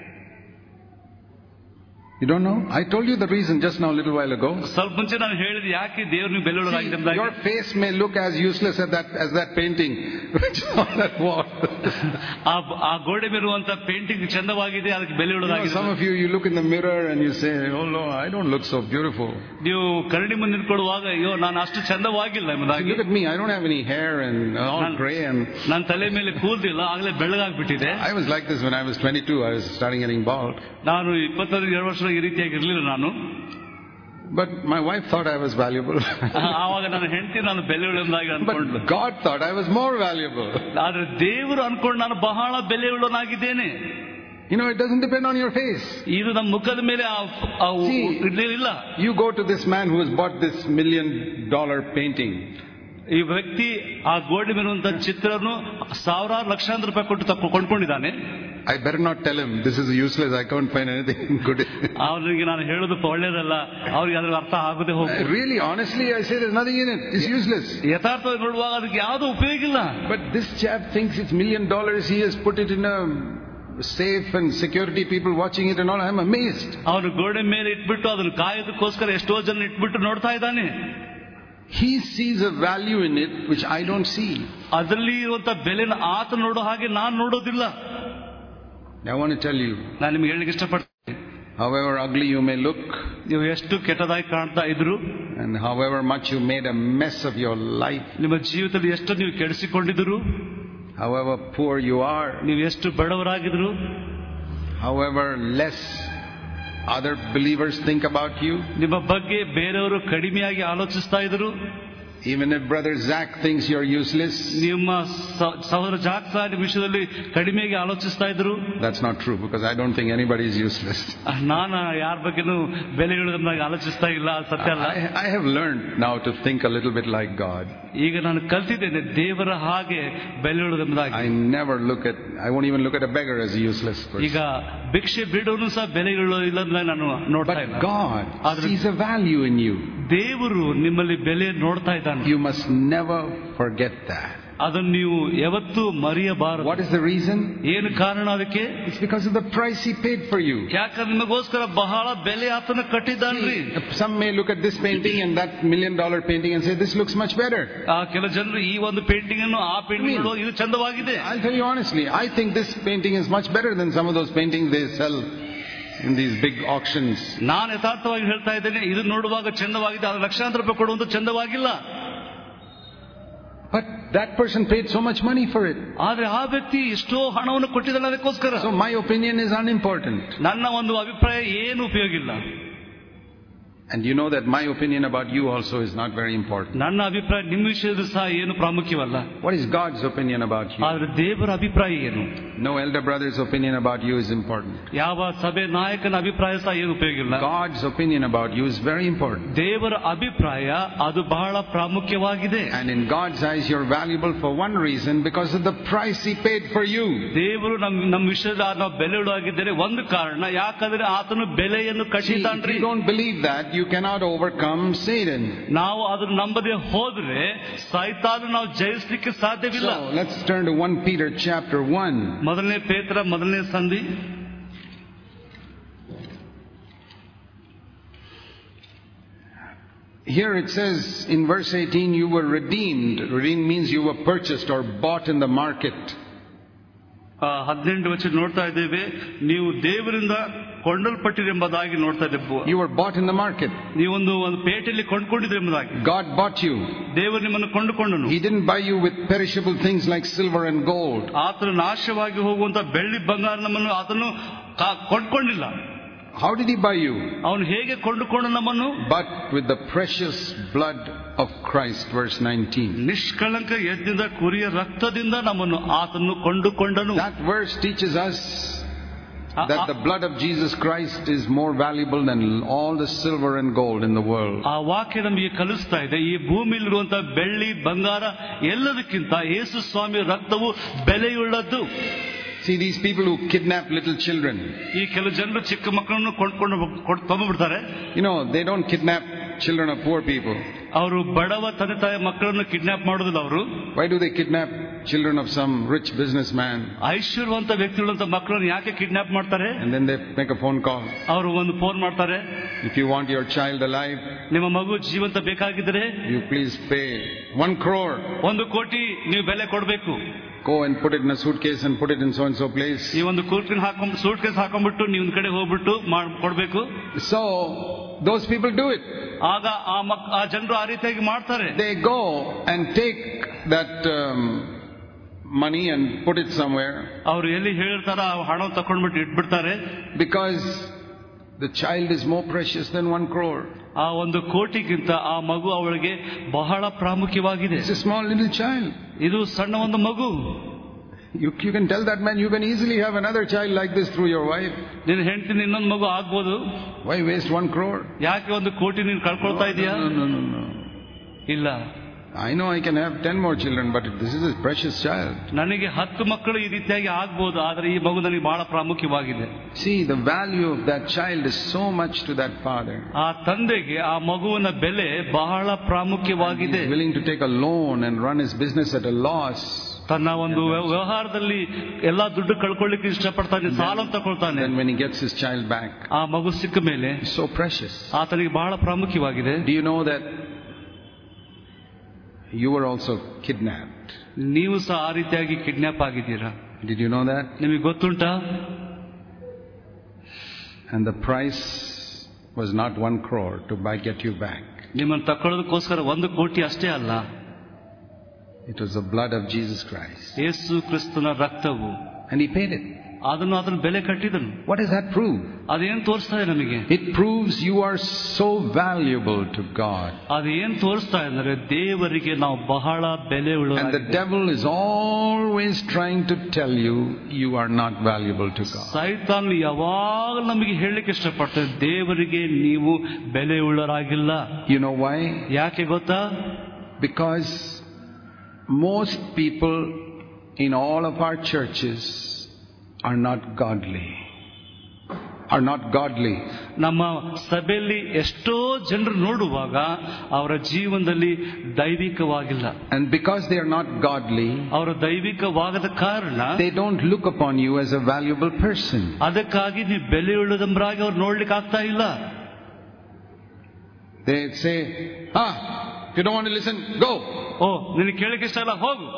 You don't know? I told you the reason just now a little while ago. ಸ್ವಲ್ಪ ಮುಂಚೆ ನಾನು ಹೇಳಿದೆ ಯಾಕೆ ದೇವರು ಬೆಲೆ ಉಳ್ಳದಾಗಿದೆ ಎಂಬುದಾಗಿ. Your face may look as useless as that as that painting which is on that wall. ಆ ಗೋಡೆ ಮೇಲಿರುವಂತ ಪೇಂಟಿಂಗ್ ಚಂದವಾಗಿದೆ, ಅದಕ್ಕೆ ಬೆಲೆ ಉಳ್ಳದಾಗಿದೆ. Some of you, you look in the mirror and you say, oh no, I don't look so beautiful. ನೀವು ಕರಡಿ ಮುಂದೆ ನಿಂತ್ಕೊಳ್ಳುವಾಗ ಅಯ್ಯೋ ನಾನು ಅಷ್ಟು ಚಂದವಾಗಿಲ್ಲ ಎಂಬುದಾಗಿ. Look at me, I don't have any hair and all gray and ನನ್ನ ತಲೆ ಮೇಲೆ ಕೂದಲಿಲ್ಲ, ಆಗಲೇ ಬೆಳ್ಳಗಾಗ್ಬಿಟ್ಟಿದೆ. I was like this when I was twenty-two. I was starting getting bald. ನಾನು ಇಪ್ಪತ್ತೈದು ವರ್ಷ ಈ ರೀತಿಯಾಗಿ ಇರಲಿಲ್ಲ ನಾನು. But my wife thought I was valuable. ಆವಾಗ ನನ್ನ ಹೆಂಡತಿ ನಾನು ಬೆಲೆಯುಳ್ಳವನಾಗಿ ಅನ್ಕೊಂಡ್ಲು. But God thought I was more valuable. ಆದ್ರೆ ದೇವರು ಅನ್ಕೊಂಡು ನಾನು ಬಹಳ ಬೆಲೆಯುಳ್ಳವನಾಗಿದ್ದೇನೆ. You know, it doesn't depend on your face. ಇದು ನಮ್ಮ ಮುಖದ ಮೇಲೆ ಇಲ್ಲ. You go to this man who has bought this million dollar painting. ಈ ವ್ಯಕ್ತಿ ಆ ಗೋಡೆ ಮೇಲಿರುವಂತಹ ಚಿತ್ರವನ್ನು ಸಾವಿರಾರು ಲಕ್ಷಾಂತರ ರೂಪಾಯಿ ಕೊಟ್ಟು ಕೊಂಡ್ಕೊಂಡಿದ್ದಾನೆ. I better not tell him this is useless. I can't find anything good. ಅವನಿಗೆ ನಾನು ಹೇಳೋದು ಒಳ್ಳೇದಲ್ಲ, ಅವ್ರಿಗೆ ಅದ್ರ ಅರ್ಥ ಆಗೋದೇ ಹೋಗುತ್ತೆ. Really, honestly, I say there's nothing in it. It's useless. ಯಥಾರ್ಥವಾಗಿ ನೋಡುವಾಗ ಅದಕ್ಕೆ ಯಾವುದು ಉಪಯೋಗ ಇಲ್ಲ. But this chap thinks it's million dollars. He has put it in a safe and security people watching it and all. I'm amazed. ಅವನು ಗೋಡೆ ಮೇಲೆ ಇಟ್ಬಿಟ್ಟು ಅದನ್ನು ಕಾಯೋದಕ್ಕೋಸ್ಕರ ಎಷ್ಟೋ ಜನ ಇಟ್ಬಿಟ್ಟು ನೋಡ್ತಾ ಇದ್ದಾನೆ. He sees a value in it which I don't see. ಅದರಲ್ಲಿ ಇರುವಂತ ಬೆಲೆನ ಆತ ನೋಡೋ ಹಾಗೆ ನಾನು ನೋಡೋದಿಲ್ಲ. I want to tell you. ನಾನು ನಿಮ್ಗೆ ಹೇಳಲಿಕ್ಕೆ ಇಷ್ಟಪಡ್ತೀನಿ. However ugly you may look, ನೀವು ಎಷ್ಟು ಕೆಟ್ಟದಾಗಿ ಕಾಣ್ತಾ ಇದ್ರು, and however much you made a mess of your life, ನಿಮ್ಮ ಜೀವಿತದಲ್ಲಿ ಎಷ್ಟು ನೀವು ಕೆಡಿಸಿಕೊಂಡಿದ್ರು, however poor you are, ನೀವು ಎಷ್ಟು ಬಡವರಾಗಿದ್ರು, however less other believers think about you, ನಿಮ್ಮ ಬಗ್ಗೆ ಬೇರೆಯವರು ಕಡಿಮೆಯಾಗಿ ಆಲೋಚಿಸ್ತಾ ಇದ್ರು, even if brother Zach thinks you're useless, ನಿಮ್ಮ ಸಹೋದರ ಜಾಕ್ ನಿಮ್ಮ ವಿಷಯದಲ್ಲಿ ಕಡಿಮೆಯಾಗಿ ಆಲೋಚಿಸ್ತಾ ಇದ್ರು. That's not true, because I don't think anybody is useless. ನಾನು ಯಾರ ಬಗ್ಗೆನೂ ಬೆಲೆ ಇಳಿಯೋದನ್ನಾಗಿ ಆಲೋಚಿಸ್ತಾ ಇಲ್ಲ, ಸತ್ಯ ಅಲ್ಲ. I have learned now to think a little bit like God. ಈಗ ನಾನು ಕಲ್ತಿದ್ದೇನೆ ದೇವರ ಹಾಗೆ ಬೆಲೆ ಇಳಿಯೋದನ್ನಾಗಿ. I never look at, I won't even look at a beggar as a useless person. ಈಗ ಭಿಕ್ಷೆ ಬಿಡೋನು ಸಹ ಬೆಲೆ ಇಳಿಯೋದಿಲ್ಲ ನಾನು ನೋಡ್ತಾ ಇಲ್ಲ. But God sees a value in you. ದೇವರು ನಿಮ್ಮಲ್ಲಿ ಬೆಲೆ ನೋಡ್ತಾ ಇದ್ದಾನೆ. You must never forget that. ಅದನ್ನು ನೀವು ಯಾವತ್ತೂ ಮರೆಯಬಾರದು. What is the reason? ಏನು ಕಾರಣ ಅದಕ್ಕೆ? It's because of the price he paid for you. ಯಾಕಂದ್ರೆ ನಿಮಗೋಸ್ಕರ ಬಹಳ ಬೆಲೆ ಆತನ ಕಟ್ಟಿದ್ದಾನ್ರಿ. Some may look at this painting and that million dollar painting and say this looks much better. ಆ ಕೆಲವು ಜನರು ಈ ಒಂದು ಪೇಂಟಿಂಗ್ ಅನ್ನು ಆ ಪೇಂಟಿಂಗ್ ನೋಡುವ ಇದು ಚಂದವಾಗಿದೆ. I'll tell you honestly, I think this painting is much better than some of those paintings they sell in these big auctions. ನಾನು ಯಥಾರ್ಥವಾಗಿ ಹೇಳ್ತಾ ಇದ್ದೇನೆ, ಇದು ನೋಡುವಾಗ ಚಂದವಾಗಿದೆ, ಅದು ಲಕ್ಷಾಂತರ ರೂಪಾಯಿ ಕೊಡುವಂತ ಚಂದವಾಗಿಲ್ಲ. But that person paid so much money for it. ಆದ್ರೆ ಆ ವ್ಯಕ್ತಿ ಎಷ್ಟೋ ಹಣವನ್ನು ಕೊಟ್ಟಿದ್ದಾನೆ ಅದಕ್ಕೋಸ್ಕರ. So my opinion is unimportant. ನನ್ನ ಒಂದು ಅಭಿಪ್ರಾಯ ಏನು ಉಪಯೋಗ ಇಲ್ಲ. And you know that my opinion about you also is not very important. ನನ್ನ ಅಭಿಪ್ರಾಯ ನಿಮ್ಮ ವಿಷಯದಲ್ಲಿ ಸಹ ಏನು ಪ್ರಾಮುಖ್ಯವಲ್ಲ. What is God's opinion about you? ಆದ್ರೆ ದೇವರ ಅಭಿಪ್ರಾಯ ಏನು? No elder brother's opinion about you is important. ಯಾವ ಸಭೆ ನಾಯಕನ ಅಭಿಪ್ರಾಯ ಸಹ ಏನು ಉಪಯೋಗ ಇಲ್ಲ. God's opinion about you is very important. ದೇವರ ಅಭಿಪ್ರಾಯ ಅದು ಬಹಳ ಪ್ರಾಮುಖ್ಯವಾಗಿದೆ. And in God's eyes you're valuable for one reason, because of the price he paid for you. ದೇವರು ನಮ್ಮ ನಮ್ಮ ವಿಷಯದಲ್ಲಿ ನಾವು ಬೆಲೆಯುಳ್ಳವಾಗಿದ್ದೇವೆ ಒಂದು ಕಾರಣ, ಯಾಕಂದ್ರೆ ಆತನು ಬೆಲೆಯನ್ನು ಕಟ್ಟಿದ್ದಾನ್ರಿ. If you don't believe that, you cannot overcome Satan. ನಾವು ಅದನ್ನು ನಂಬದೆ ಹೋದ್ರೆ ಸೈತಾನನ ನಾವು ಜಯಿಸಲಿಕ್ಕೆ ಸಾಧ್ಯವಿಲ್ಲ. So let's turn to First Peter chapter one. ಮೊದಲನೇ ಪೇತ್ರ ಮೊದಲನೇ ಸಂಧಿ Here it says in verse eighteen, you were redeemed. Redeemed means you were purchased or bought in the market. ಹದಿನೆಂಟು ವಚನ ನೋಡ್ತಾ ಇದ್ದೇವೆ, ನೀವು ದೇವರಿಂದ ಕೊಂಡಲ್ಪಟ್ಟಿರೆಂಬುದಾಗಿ ನೋಡ್ತಾ ಇದ್ದೇವೆ. You were bought in the market. ನೀವೊಂದು ಒಂದು ಪೇಟೆಯಲ್ಲಿ ಕೊಂಡುಕೊಂಡಿದ್ರಿ ಎಂಬುದಾಗಿ. God bought you. ದೇವರು ನಿಮ್ಮನ್ನು ಕೊಂಡುಕೊಂಡನು. He didn't buy you with perishable things like silver and gold. ಆತನು ನಾಶವಾಗಿ ಹೋಗುವಂತ ಬೆಳ್ಳಿ ಬಂಗಾರ ನಮ್ಮನ್ನು ಆತನು ಕೊಂಡುಕೊಂಡಿಲ್ಲ. How did he buy you? ಅವನು ಹೇಗೆ ಕೊಂಡುಕೊಂಡು ನಮ್ಮನ್ನು? But with the precious blood of Christ, verse nineteen. ನಿಷ್ಕಳಂಕ ಯಜ್ಞದ ಕುರಿಯ ರಕ್ತದಿಂದ ನಮ್ಮನ್ನು ಆತನು ಕೊಂಡುಕೊಂಡನು. That verse teaches us that the blood of Jesus Christ is more valuable than all the silver and gold in the world. ಆ ವಾಕ್ಯ ನಮಗೆ ಕಲಿಸ್ತಾ ಇದೆ, ಈ ಭೂಮಿಯಲ್ಲಿರುವಂತಹ ಬೆಳ್ಳಿ ಬಂಗಾರ ಎಲ್ಲದಕ್ಕಿಂತ ಯೇಸು ಸ್ವಾಮಿ ರಕ್ತವು ಬೆಲೆಯುಳ್ಳದ್ದು. See, these people who kidnap little children. ಈ ಕೆಲವು ಜನರು ಚಿಕ್ಕ ಮಕ್ಕಳನ್ನು ಕೊಂಡ್ಕೊಂಡು ತಗೊಂಡ್ಬಿಡ್ತಾರೆ. You know, they don't kidnap children of poor people. ಅವರು ಬಡವ ತಂದೆ ತಾಯಿ ಮಕ್ಕಳನ್ನು ಕಿಡ್ನಾಪ್ ಮಾಡೋದಿಲ್ಲ ಅವರು. Why do they kidnap children of some rich businessman? ಐಶ್ವರ್ಯವಂತ ವ್ಯಕ್ತಿಗಳಂತ ಮಕ್ಕಳನ್ನು ಯಾಕೆ ಕಿಡ್ನಾಪ್ ಮಾಡ್ತಾರೆ? And then they make a phone call. ಅವರು ಒಂದು ಫೋನ್ ಮಾಡ್ತಾರೆ. If you want your child alive, ನಿಮ್ಮ ಮಗು ಜೀವಂತ ಬೇಕಾಗಿದ್ರೆ you please pay one crore. ಒಂದು ಕೋಟಿ ನೀವು ಬೆಲೆ ಕೊಡಬೇಕು. Go and put it in a suitcase and put it in so and so place. ಈ ಒಂದು ಕೂರ್ಟಿನ ಹಾಕೊಂಡ್ ಸೂಟ್ ಕೇಸ್ ಹಾಕೊಂಡ್ಬಿಟ್ಟು ನೀವು ಒಂದು ಕಡೆ ಹೋಗ್ಬಿಟ್ಟು ಕೊಡ್ಬೇಕು. So those people do it. ಆಗ ಆ ಮಕ್ ಆ ಜನರು ಆ ರೀತಿಯಾಗಿ ಮಾಡ್ತಾರೆ. They go and take that um, money and put it somewhere. ಅವರು ಎಲ್ಲಿ ಹೇಳ್ತಾರ ಆ ಹಣ ತಕೊಂಡ್ಬಿಟ್ಟು ಇಟ್ಬಿಡ್ತಾರೆ. Because The child is more precious than one crore. ಆ ಒಂದು ಕೋಟಿಗಿಂತ ಆ ಮಗು ಅವಳಿಗೆ ಬಹಳ ಪ್ರಾಮುಖ್ಯವಾಗಿದೆ. It's a small little child. ಇದು ಸಣ್ಣ ಒಂದು ಮಗು. You, you can tell that man you can easily have another child like this through your wife. ನಿನ್ನ ಹೆಂಡತಿನ ಇನ್ನೊಂದು ಮಗು ಆಗ್ಬೋದು. Why waste one crore? ಯಾಕೆ ಒಂದು ಕೋಟಿ ನೀನು ಕಳ್ಕೊಳ್ತಾ ಇದೀಯಾ? No, no, no, no. ಇಲ್ಲ. I know I can have ten more children, but this is a precious child. ನನಗೆ ಹತ್ತು ಮಕ್ಕಳು ಈ ರೀತಿಯಾಗಿ ಆಗ್ಬೋದು, ಆದರೆ ಈ ಮಗು ನನಗೆ ಬಹಳ ಪ್ರಾಮುಖ್ಯವಾಗಿದೆ. See, the value of that child is so much to that father. ಆ ತಂದೆಗೆ ಆ ಮಗುವಿನ ಬೆಲೆ ಬಹಳ ಪ್ರಾಮುಖ್ಯವಾಗಿದೆ. He is willing to take a loan and run his business at a loss. ತನ್ನ ಒಂದು ವ್ಯವಹಾರದಲ್ಲಿ ಎಲ್ಲಾ ದುಡ್ಡು ಕಳ್ಕೊಳ್ಳಿಕ್ಕೆ ಇಷ್ಟಪಡ್ತಾನೆ, ಸಾಲ ತಗೊಳ್ತಾನೆ. Then when he gets his child back, ಆ ಮಗು ಸಿಕ್ಕ ಮೇಲೆ so precious. ಆತನಿಗೆ ಬಹಳ ಪ್ರಾಮುಖ್ಯವಾಗಿದೆ. Do you know that you were also kidnapped? ನೀವು ಸಹ ಆ ರೀತಿಯಾಗಿ ಕಿಡ್ನಾಪ್ ಆಗಿದ್ದೀರಾ? Did you know that? ನಿಮಗೆ ಗೊತ್ತುಂಟಾ? And the price was not one crore to buy get you back. ನಿಮ್ಮನ್ನು ತಕೊಳ್ಳೋದಕ್ಕೋಸ್ಕರ ಒಂದು ಕೋಟಿ ಅಷ್ಟೇ ಅಲ್ಲ. It was the blood of Jesus Christ. ಯೇಸು ಕ್ರಿಸ್ತನ ರಕ್ತವು. And he paid it. ಅದನ್ನು ಅದನ್ನು ಬೆಲೆ ಕಟ್ಟಿದನು. What does that prove? ಅದೇನು ತೋರಿಸ್ತಾ ಇದೆ ನಮಗೆ? It proves you are so valuable to God. ಅದೇನು ತೋರಿಸ್ತಾ ಇದೆ ಅಂದ್ರೆ ದೇವರಿಗೆ ನಾವು ಬಹಳ ಬೆಲೆ ಉಳ್ಳವರಾಗಿದ್ದೇವೆ. And the devil is always trying to tell you you are not valuable to God. ಸೈತಾನ್ ಯಾವಾಗಲೂ ನಮಗೆ ಹೇಳಲಿಕ್ಕೆ ಇಷ್ಟಪಡ್ತಾನೆ, ದೇವರಿಗೆ ನೀವು ಬೆಲೆ ಉಳ್ಳವರಾಗಿಲ್ಲ. You know why? ಯಾಕೆ ಗೊತ್ತಾ? Because most people in all of our churches are not godly. Are not godly. ನಮ್ಮ ಸಭೆಯಲ್ಲಿ ಎಷ್ಟೋ ಜನರು ನೋಡುವಾಗ ಅವರ ಜೀವನದಲ್ಲಿ ದೈವಿಕವಾಗಿಲ್ಲ. And because they are not godly, ಅವರು ದೈವಿಕವಾಗದ ಕಾರಣ they don't look upon you as a valuable person. ಅದಕ್ಕಾಗಿ ನೀವು ಬೆಲೆಯುಳ್ಳದೆಂಬರಾಗಿ ಅವ್ರು ನೋಡ್ಲಿಕ್ಕೆ ಆಗ್ತಾ ಇಲ್ಲ. They say, ah, if you don't want to listen, go. ಓ, ನಿನಗೆ ಕೇಳಕ್ಕೆ ಇಷ್ಟ ಇಲ್ಲ, ಹೋಗು.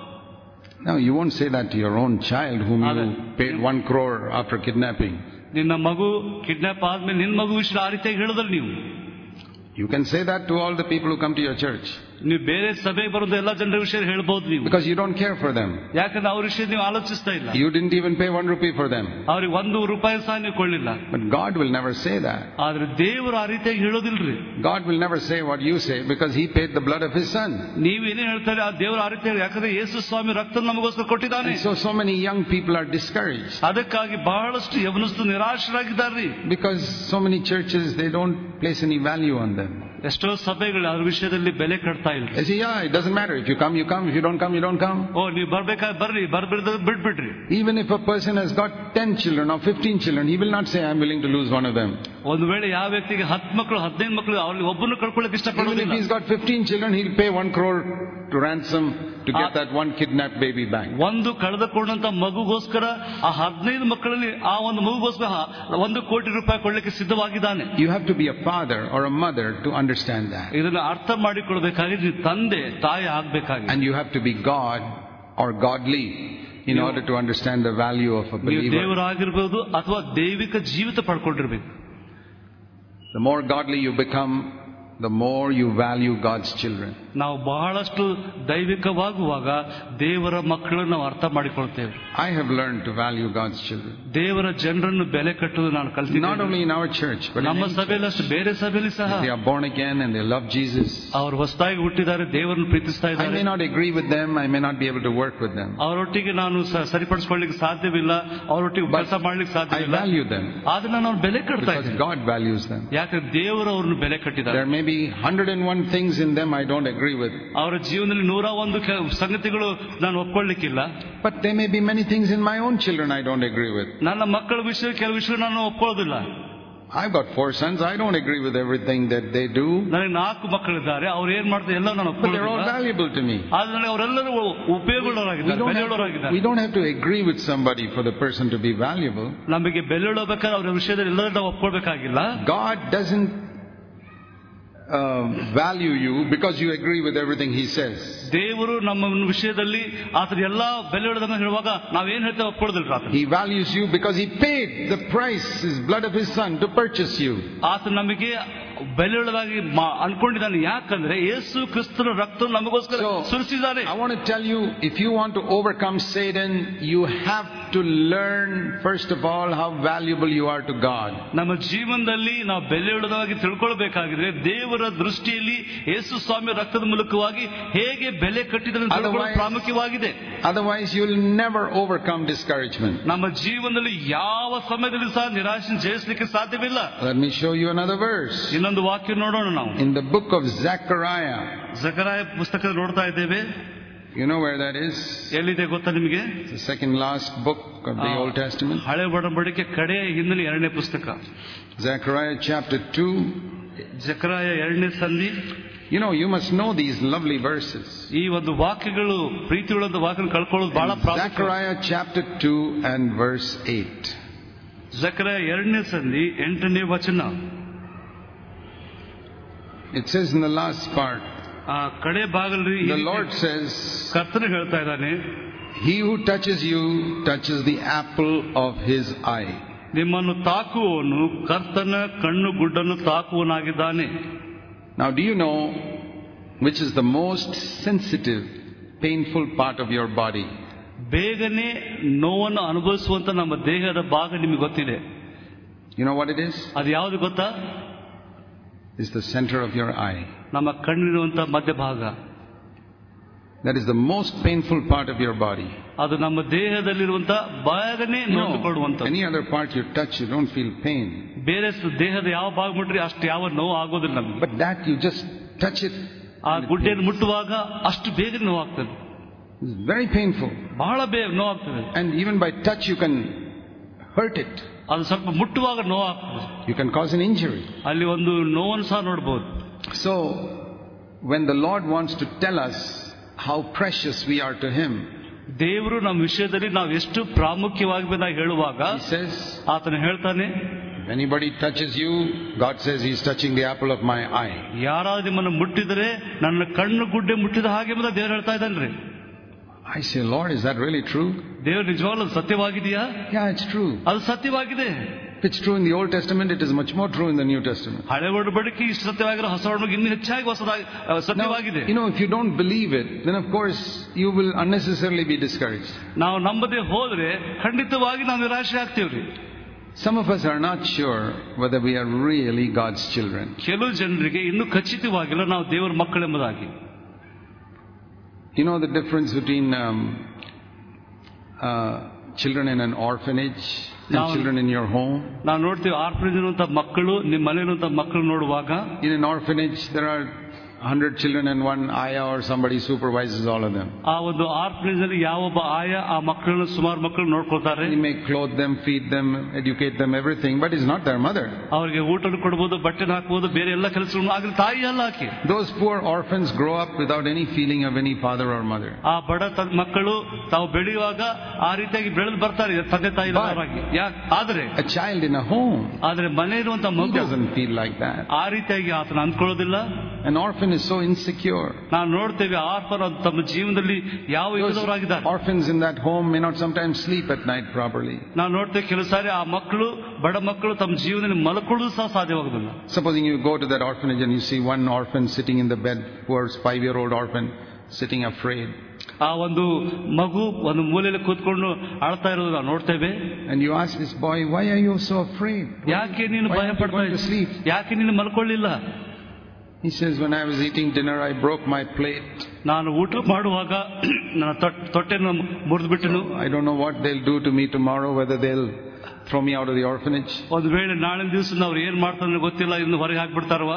No, you won't say that to your own child whom you paid one crore after kidnapping. ನಿನ್ನ ಮಗು ಕಿಡ್ನಾಪ್ ಆದ್ಮೇಲೆ ನಿನ್ನ ಮಗು ವಿಷಯ ಆ ರೀತಿಯಾಗಿ ಹೇಳಿದ್ರೆ ನೀವು You can say that to all the people who come to your church. ನೀವು ಬೇರೆ ಸಭೆಗೆ ಬರೋದು ಎಲ್ಲ ಜನರ ವಿಷಯ ಹೇಳ್ಬಹುದು ನೀವು. Because you don't care for them. ಯಾಕಂದ್ರೆ ಅವ್ರ ವಿಷಯ ನೀವು ಆಲೋಚಿಸ್ತಾ ಇಲ್ಲ. You didn't even pay one rupee for them. ಅವ್ರಿಗೆ ಒಂದು ರೂಪಾಯಿ ಸಹ ನೀವು ಕೊಳ್ಳಿಲ್ಲ. But God will never say that. ಆದ್ರೆ ದೇವರು ಆ ರೀತಿಯಾಗಿ ಹೇಳೋದಿಲ್ರಿ. God will never say what you say because He paid the blood of His Son. ನೀವೇನೇ ಹೇಳ್ತಾರೆ ಆ ದೇವರು ಆ ರೀತಿ ಯಾಕಂದ್ರೆ ಯೇಸು ಸ್ವಾಮಿ ರಕ್ತ ನಮಗೋಸ್ಕರ ಕೊಟ್ಟಿದ್ದಾನೆ. So so many young people are discouraged. ಅದಕ್ಕಾಗಿ ಬಹಳಷ್ಟು ಯವನಸ್ಥರು ನಿರಾಶರಾಗಿದ್ದಾರೆ. Because so many churches they don't place any value on them. ಎಷ್ಟೋ ಸಭೆಗಳು ಅದ್ರ ವಿಷಯದಲ್ಲಿ ಬೆಲೆ ಕಟ್ತಾ ಇಲ್ಲ. They say, yeah, it doesn't matter. If you come, you come. If you don't come, you don't come. ಓ, ನೀವು ಬರ್ಬೇಕಾದ್ರೆ ಬರ್ರಿ, ಬರ್ಬಿಡ್ದ ಬಿಟ್ಬಿಡ್ರಿ. Even if a person has got ten children or fifteen children, he will not say, I'm willing to lose one of them. ಒಂದು ವೇಳೆ ಯಾವ ವ್ಯಕ್ತಿಗೆ ಹತ್ತು ಮಕ್ಕಳು ಹದಿನೈದು ಮಕ್ಕಳು ಅವ್ರಿಗೆ ಒಬ್ಬನ್ನು ಕಳ್ಕೊಳ್ಳಕ್ಕೆ ಇಷ್ಟಪಡೋದಿಲ್ಲ. Even if he's got fifteen children, he'll pay one crore to ransom to get that one kidnapped baby back. ಒಂದು ಕಳೆದುಕೊಂಡಂತ ಮಗುಗೋಸ್ಕರ ಆ ಹದಿನೈದು ಮಕ್ಕಳಲ್ಲಿ ಆ ಒಂದು ಮಗುಗೋಸ್ಕರ ಒಂದು ಕೋಟಿ ರೂಪಾಯಿ ಕೊಡ್ಲಿಕ್ಕೆ ಸಿದ್ಧವಾಗಿದ್ದಾನೆ. You have to be a father or a mother to understand that. ಇದನ್ನು ಅರ್ಥ ಮಾಡಿಕೊಳ್ಳಬೇಕಾಗಿ ತಂದೆ ತಾಯಿ ಆಗ್ಬೇಕಾಗಿ. And you have to be God or godly in order to understand the value of a believer. ನೀವು ದೇವರಾಗಿರಬಹುದು ಅಥವಾ ದೈವಿಕ ಜೀವಿತ ಪಡ್ಕೊಂಡಿರ್ಬೇಕು. The more godly you become, the more you value God's children. ನಾವು ಬಹಳಷ್ಟು ದೈವಿಕವಾಗುವಾಗ ದೇವರ ಮಕ್ಕಳನ್ನು ನಾವು ಅರ್ಥ ಮಾಡಿಕೊಳ್ತೇವೆ. I have learned to value God's children. ದೇವರ ಜನರನ್ನು ಬೆಲೆ ಕಟ್ಟುವುದು ನಾನು ಕಲಿತಿದ್ದೇನೆ. Not only in our church, but ನಮ್ಮ ಸಭೆಯಲ್ಲಿ ಅಷ್ಟು ಬೇರೆ ಸಭೆಯಲ್ಲಿ ಸಹ. They are born again and they love Jesus. ಅವರು ಹೊಸದಾಗಿ ಹುಟ್ಟಿದ್ದಾರೆ, ದೇವರನ್ನು ಪ್ರೀತಿಸ್ತಾ ಇದ್ದಾರೆ. I may not agree with them, I may not be able to work with them. ಅವರೊಟ್ಟಿಗೆ ನಾನು ಸರಿಪಡಿಸಿಕೊಳ್ಳಿಕ್ಕೆ ಸಾಧ್ಯವಿಲ್ಲ, ಅವರೊಟ್ಟಿಗೆ ಕೆಲಸ ಮಾಡ್ಲಿಕ್ಕೆ ಸಾಧ್ಯವಿಲ್ಲ. I value them. ಆದ್ರೆ ನಾನು ಅವ್ರ ಬೆಲೆ ಕಟ್ತಾ ಇದ್ದೇನೆ. Because God values them. ಯಾಕಂದ್ರೆ ದೇವರು ಅವ್ರನ್ನು ಬೆಲೆ ಕಟ್ಟಿದ್ದಾರೆ. There may be one hundred and one things in them I don't agree with. ಅವರ ಜೀವನದಲ್ಲಿ ನೂರ ಒಂದು ಸಂಗತಿಗಳು ನಾನು ಒಪ್ಕೊಳ್ಳಿಕ್ಕಿಲ್ಲ. But there may be many things in my own children I don't agree with. ನನ್ನ ಮಕ್ಕಳ ವಿಷಯ ಕೆಲವು ವಿಷಯ ನಾನು ಒಪ್ಕೊಳ್ಳೋದಿಲ್ಲ. I've got four sons. I don't agree with everything that they do. ನನಗೆ ನಾಲ್ಕು ಮಕ್ಕಳಿದ್ದಾರೆ, ಅವ್ರು ಏನ್ ಮಾಡ್ತಾರೆ ಎಲ್ಲ ನಾನು ಒಪ್ಕೊಳ್ಳೋದಿಲ್ಲ. But they're all valuable to me. ಆದ್ರೆ ನನಗೆ ಅವರೆಲ್ಲರೂ ಉಪಯೋಗಗಳಾಗಿದ್ದಾರೆ, ಬೆಲೆಯುಳ್ಳವರಾಗಿದ್ದಾರೆ. We don't have to agree with somebody for the person to be valuable. ನಮಗೆ ಬೆಲೆಯುಳ್ಳಬೇಕಾದ್ರೆ ಅವರ ವಿಷಯದಲ್ಲಿ ಎಲ್ಲರೂ ನಾವು ಒಪ್ಕೊಳ್ಬೇಕಾಗಿಲ್ಲ. God doesn't Uh, value you because you agree with everything He says. ದೇವರು ನಮ್ಮ ವಿಷಯದಲ್ಲಿ ಆತರ ಎಲ್ಲಾ ಬೆಲೆ ಉಳ್ಳದನ್ನ ಹೇಳುವಾಗ ನಾವೇನ್ ಹೇಳ್ತೇವೆ ಒಪ್ಕೊಳ್ಳೋದಿಲ್ಲ. He values you because He paid the price, His blood of His Son, to purchase you. ಆತ ನಮಗೆ ಬೆಲೆಯುಳ್ಳದಾಗಿ ಅನ್ಕೊಂಡಿದ್ದಾನೆ. ಯಾಕಂದ್ರೆ ಯೇಸು ಕ್ರಿಸ್ತನ ರಕ್ತ ನಮಗೋಸ್ಕರ ಸುರಿಸಿದ್ದಾನೆ. I want to tell you, if you want to overcome Satan, you have to learn first of all how valuable you are to God. ನಮ್ಮ ಜೀವನದಲ್ಲಿ ನಾವು ಬೆಲೆಯುಳ್ಳದಾಗಿ ತಿಳ್ಕೊಳ್ಬೇಕಾಗಿದೆ, ದೇವರ ದೃಷ್ಟಿಯಲ್ಲಿ ಯೇಸು ಸ್ವಾಮಿ ರಕ್ತದ ಮೂಲಕವಾಗಿ ಹೇಗೆ ಬೆಲೆ ಕಟ್ಟಿದ್ರೆ ಪ್ರಾಮುಖ್ಯವಾಗಿದೆ. Otherwise you will never overcome discouragement. ನಮ್ಮ ಜೀವನದಲ್ಲಿ ಯಾವ ಸಮಯದಲ್ಲಿ ಸಹ ನಿರಾಶೆ ಜಯಿಸಲಿಕ್ಕೆ ಸಾಧ್ಯವಿಲ್ಲ. Let me show you another verse. ಇನ್ನೊಂದು ವಾಕ್ಯ ನೋಡೋಣ ನಾವು. In the book of Zechariah. ಜಕರಾಯ ಪುಸ್ತಕ ನೋಡ್ತಾ ಇದ್ದೇವೆ. You know where that is? ಎಲ್ಲಿದೆ ಗೊತ್ತಾ ನಿಮಗೆ? The second last book of the Old Testament. ಹಳೆ ಒಡಂಬಡಿಕೆ ಕಡೆಯ ಹಿಂದಿನ ಎರಡನೇ ಪುಸ್ತಕ. Zechariah chapter two. ಜಕರಾಯ ಎರಡನೇ ಸಂಧಿ. You know, you must know these lovely verses. ಈ ಒಂದು ವಾಕ್ಯಗಳು ಪ್ರೀತಿಯುಳ್ಳ ವಾಕ್ಯ ಕಳ್ಕೊಳ್ಳೋದು ಬಹಳ ಪ್ರಾಮುಖ್ಯ. Zechariah chapter two and verse eight. ಜಕರಾಯ ಎರಡನೇ ಸಂಧಿ ಎಂಟನೇ ವಚನ. It says in the last part, ಆ ಕಡೆ ಭಾಗದಲ್ಲಿ the Lord says, ಕರ್ತನು ಹೇಳ್ತಾ ಇದ್ದಾನೆ, he who touches you touches the apple of his eye. ನಿಮ್ಮನ್ನು ತಾಕುವವನು ಕರ್ತನ ಕಣ್ಣು ಗುಡ್ಡನ್ನು ತಾಕುವನಾಗಿದ್ದಾನೆ. Now do you know which is the most sensitive, painful part of your body? ಬೇಗನೆ ನೋವನ್ನು ಅನುಭವಿಸುವಂತ ನಮ್ಮ ದೇಹದ ಭಾಗ ನಿಮಗೆ ಗೊತ್ತಿದೆ. You know what it is? ಅದು ಯಾವುದು ಗೊತ್ತಾ? It's the center of your eye. ನಮ್ಮ ಕಣ್ಣಿರುವಂತ ಮಧ್ಯಭಾಗ. That is the most painful part of your body. ಅದು ನಮ್ಮ ದೇಹದಲ್ಲಿರುವಂತ ಭಾಗನೇ ನೋವು ಕೊಡುವಂತ. Any other part you touch, you don't feel pain. ಬೇರೆ ದೇಹದ ಯಾವ ಭಾಗ ಮುಟ್ರಿ ಅಷ್ಟು ಯಾವ ನೋವು ಆಗೋದಿಲ್ಲ ನಮಗೆ. But that you just touch it. ಆ ಗುಡ್ಡೆಯನ್ನು ಮುಟ್ಟುವಾಗ ಅಷ್ಟು ಬೇಗ ನೋವು ಆಗ್ತದೆ. It's very painful. ಬಹಳ ಬೇಗ ನೋವು ಆಗ್ತದೆ. And even by touch you can hurt it. ಅದು ಸ್ವಲ್ಪ ಮುಟ್ಟುವಾಗ ನೋವು ಆಗ್ತದೆ. You can cause an injury. ಅಲ್ಲಿ ಒಂದು ನೋವನ್ನು ಸಹ ನೋಡಬಹುದು. So when the Lord wants to tell us how precious we are to him, ದೇವರು ನಮ್ಮ ವಿಷಯದಲ್ಲಿ ನಾವು ಎಷ್ಟು ಪ್ರಾಮುಖ್ಯವಾಗಿ ಹೇಳುವಾಗ he says, ಆತನು ಹೇಳ್ತಾನೆ, if anybody touches you, God says he is touching the apple of my eye. ಯಾರಾದ್ರೂ ನಿಮ್ಮನ್ನು ಮುಟ್ಟಿದರೆ ನನ್ನ ಕಣ್ಣು ಗುಡ್ಡೆ ಮುಟ್ಟಿದ ಹಾಗೆ ಅಂತ ದೇವರು ಹೇಳ್ತಾ ಇದ್ದಾನ್ರಿ. I say, Lord, is that really true? ದೇವರು ನಿಜವಾಗ್ಲೂ ಸತ್ಯವಾಗಿದೆಯಾ? Yeah, it's true. ಅದು ಸತ್ಯವಾಗಿದೆ. If it's true in the Old Testament, it is much more true in the New Testament. ಹಳೆ ಒಡಂಬಡಿಕೆ ಇಷ್ಟು ಸತ್ಯವಾಗಿರೋ ಹೊಸ ಒಡಂಬಡಿಕೆ ಇನ್ನೂ ಹೆಚ್ಚಾಗಿ ಹೊಸದಾಗಿ ಸತ್ಯವಾಗಿದೆ. You know, if you don't believe it, then of course you will unnecessarily be discouraged. ನಾವು ನಂಬದೆ ಹೋದ್ರೆ ಖಂಡಿತವಾಗಿ ನಾವು ನಿರಾಶೆ ಆಗ್ತೀವ್ರಿ. Some of us are not sure whether we are really God's children. ಕೆಲವು ಜನರಿಗೆ ಇನ್ನೂ ಖಚಿತವಾಗಿಲ್ಲ ನಾವು ದೇವರ ಮಕ್ಕಳೆಂಬುದಾಗಿ. You know the difference between um, uh, children in an orphanage and children in your home? ನಾವು ನೋಡ್ತೀವಿ ಆರ್ಫನೇಜ್ ಇರುವಂತ ಮಕ್ಕಳು ನಿಮ್ಮ ಮನೆಯಲ್ಲಿರುವಂತ ಮಕ್ಕಳು ನೋಡುವಾಗ, in an orphanage there are one hundred children and one ayah or somebody supervises all of them. ಆ ಒಂದು orphanage ಅಲ್ಲಿ ಯಾವೊಬ್ಬ ಆಯಾ ಆ ಮಕ್ಕಳನ್ನು ಸುಮಾರು ಮಕ್ಕಳು ನೋಡ್ಕೊಳ್ತಾರೆ. He may clothe them, feed them, educate them, everything, but he's not their mother. ಅವರಿಗೆ ಊಟವನ್ನು ಕೊಡಬಹುದು, ಬಟ್ಟೆ ಹಾಕಬಹುದು, ಬೇರೆ ಎಲ್ಲ ಕೆಲಸಗಳನ್ನು ಆಗಲಿ ತಾಯಿ ಅಲ್ಲ ಆಕೆ. Those poor orphans grow up without any feeling of any father or mother. ಆ ಬಡ ಮಕ್ಕಳು ತಾವು ಬೆಳೆಯುವಾಗ ಆ ರೀತಿಯಾಗಿ ಬೆಳೆದು ಬರ್ತಾರೆ ತಂದೆ ತಾಯಿ ಇಲ್ಲದವರಾಗಿ. ಯಾಕೆ? ಆದ್ರೆ a child in a home, ಆದ್ರೆ ಮನೆ ಇರುವಂತ ಮಗು doesn't feel like that. ಆ ರೀತಿಯಾಗಿ ಆತನ ಅಂದ್ಕೊಳ್ಳೋದಿಲ್ಲ. An orphan is so insecure. ನಾವು ನೋಡ್ತೇವೆ ಆರ್ಫನ್ ತಮ್ಮ ಜೀವನದಲ್ಲಿ ಯಾವ ವಿಧದವರಾಗಿದ್ದಾರೆ. Orphans in that home may not sometimes sleep at night properly. ನಾವು ನೋಡ್ತೇವೆ ಕೆಲವು ಸಾರಿ ಆ ಮಕ್ಕಳು ಬಡ ಮಕ್ಕಳು ತಮ್ಮ ಜೀವನದಲ್ಲಿ ಮಲ್ಕೊಳ್ಳೋದು ಸಹ ಸಾಧ್ಯವಾಗುದಿಲ್ಲ. Supposing you go to that orphanage and you see one orphan sitting in the bed, poor five-year-old orphan sitting afraid. ಆ ಒಂದು ಮಗು ಒಂದು ಮೂಲೆಯಲ್ಲಿ ಕೂತ್ಕೊಂಡು ಅಳ್ತಾ ಇರೋದು ನಾವು ನೋಡ್ತೇವೆ. And you ask this boy, why are you so afraid? ಯಾಕೆ ನೀನು ಭಯ ಪಡ್ತಾ ಇದ್ದೀಯ? ಯಾಕೆ ನೀನು ಮಲ್ಕೊಳ್ಳಿಲ್ಲ? He says, when I was eating dinner, I broke my plate. ನಾನು ಊಟ ಮಾಡುವಾಗ ನನ್ನ ತೊಟ್ಟೆಯನ್ನು ಮುರಿದು ಬಿಟ್ಟನು. I don't know what they'll do to me tomorrow, whether they'll throw me out of the orphanage. ಒಂದು ವೇಳೆ ನಾಳಿನ ದಿವಸ ಅವ್ರು ಏನ್ ಮಾಡ್ತಾರೆ ಗೊತ್ತಿಲ್ಲ, ಇನ್ನು ಹೊರಗೆ ಹಾಕ್ಬಿಡ್ತಾರವ.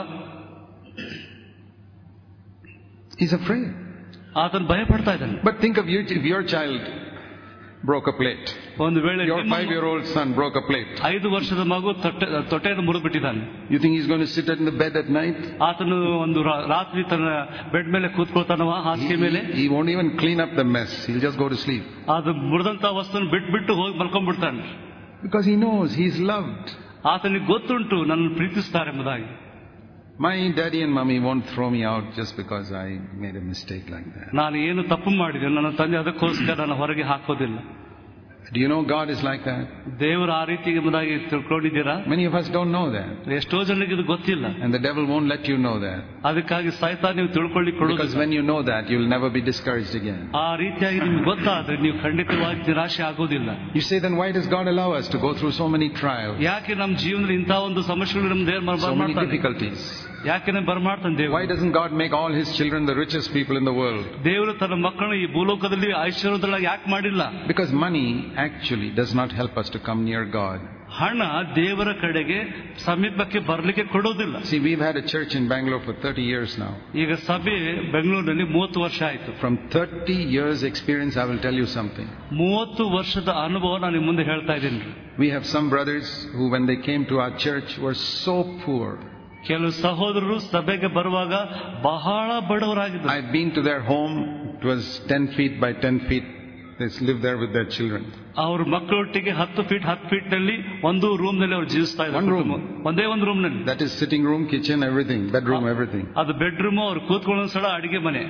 He's afraid. ಆತನು ಭಯ ಪಡ್ತಾ ಇದ್ದಾನೆ. But think of you, if your child broke a plate. ಒಂದು ವೇಳೆ your five-year-old son broke a plate. ಐದು ವರ್ಷದ ಮಗು ತೊಟ್ಟೆಯನ್ನು ಮುರಿದು ಬಿಟ್ಟಿದ್ದಾನೆ. You think he's going to sit in the bed at night? ಆತನು ಒಂದು ರಾತ್ರಿ ತನ್ನ ಬೆಡ್ ಮೇಲೆ ಕೂತ್ಕೊಳ್ತಾನವ, ಹಾಸಿಗೆ ಮೇಲೆ. He won't even clean up the mess. He'll just go to sleep. ಅದು ಮುರಿದಂತ ವಸ್ತುವನ್ನು ಬಿಟ್ಟು ಬಿಟ್ಟು ಹೋಗಿ ಮಲ್ಕೊಂಡ್ಬಿಡ್ತಾನೆ. Because he knows he's loved. ಆತನಿಗೆ ಗೊತ್ತುಂಟು ನನ್ನನ್ನು ಪ್ರೀತಿಸ್ತಾರೆ ಎಂಬುದಾಗಿ. My daddy and mommy won't throw me out just because I made a mistake like that. ನಾನು ಏನು ತಪ್ಪು ಮಾಡಿದೆ ನನ್ನ ತಂದೆ ಅದಕ್ಕೋಸ್ಕರ ನನ್ನ ಹೊರಗೆ ಹಾಕೋದಿಲ್ಲ. Do you know God is like that? ದೇವರು ಆ ರೀತಿ ಎಂಬುದಾಗಿ ತಿಳ್ಕೊಂಡಿದ್ದೀರಾ? Many of us don't know that. ಎಷ್ಟೋ ಜನರಿಗೆ ಇದು ಗೊತ್ತಿಲ್ಲ. And the devil won't let you know that. ಅದಕ್ಕಾಗಿ ಸೈತಾನ ನೀವು ತಿಳ್ಕೊಳ್ಳಿ ಕೊಡುವುದಿಲ್ಲ. Because when you know that, you'll never be discouraged again. ಆ ರೀತಿಯಾಗಿ ನಿಮ್ಗೆ ಗೊತ್ತಾದ್ರೆ ನೀವು ಖಂಡಿತವಾಗಿ ನಿರಾಶೆ ಆಗೋದಿಲ್ಲ. You say, then why does God allow us to go through so many trials? ಯಾಕೆ ನಮ್ಮ ಜೀವನದಲ್ಲಿ ಇಂತಹ ಒಂದು ಸಮಸ್ಯೆಗಳು ನಮ್ಮ ದೇವರು So many ಬರ್ಮಾಡ್ತಾನೆ? difficulties. ಯಾಕೆ ಬರ್ಮಾಡ್ತಾನೆ ದೇವರು? Why doesn't God make all His children the richest people in the world? ದೇವರು ತನ್ನ ಮಕ್ಕಳನ್ನು ಈ ಭೂಲೋಕದಲ್ಲಿ ಐಶ್ವರ್ಯದೊಳಗೆ ಯಾಕೆ ಮಾಡಿಲ್ಲ? Because money actually does not help us to come near God. ಹಣ ದೇವರ ಕಡೆಗೆ ಸಮೀಪಕ್ಕೆ ಬರಲಿಕ್ಕೆ ಕೊಡೋದಿಲ್ಲ. See, we've had a church in Bangalore for thirty years now. ಈಗ ಸಭೆ ಬೆಂಗಳೂರಿನಲ್ಲಿ ಮೂವತ್ತು ವರ್ಷ ಆಯಿತು. From thirty years experience, I will tell you something. ಮೂವತ್ತು ವರ್ಷದ ಅನುಭವ ನಾನು ನಿಮ್ಮ ಮುಂದೆ ಹೇಳ್ತಾ ಇದ್ದೀನಿ. We have some brothers who, when they came to our church, were so poor. ಕೆಲವು ಸಹೋದರರು ಸಭೆಗೆ ಬರುವಾಗ ಬಹಳ ಬಡವರಾಗಿದ್ದರು. I've been to their home. It was ten feet by ten feet. They live there with their children. ಅವ್ರ ಮಕ್ಕಳೊಟ್ಟಿಗೆ ಹತ್ತು feet ಹತ್ತು feet ನಲ್ಲಿ ಒಂದು ರೂಮ್ ನಲ್ಲಿ ಅವ್ರು ಜೀವಿಸ್ತಾ ಇದ್ದಾರೆ. One room. ಒಂದೇ ಒಂದು ರೂಮ್ ನಲ್ಲಿ. That is sitting room, kitchen, everything, bedroom, everything. ಅದು ಬೆಡ್ರೂಮ್, ಅವ್ರು ಕೂತ್ಕೊಳ್ಳೋ ಸ್ಥಳ, ಅಡಿಗೆ ಮನೆ.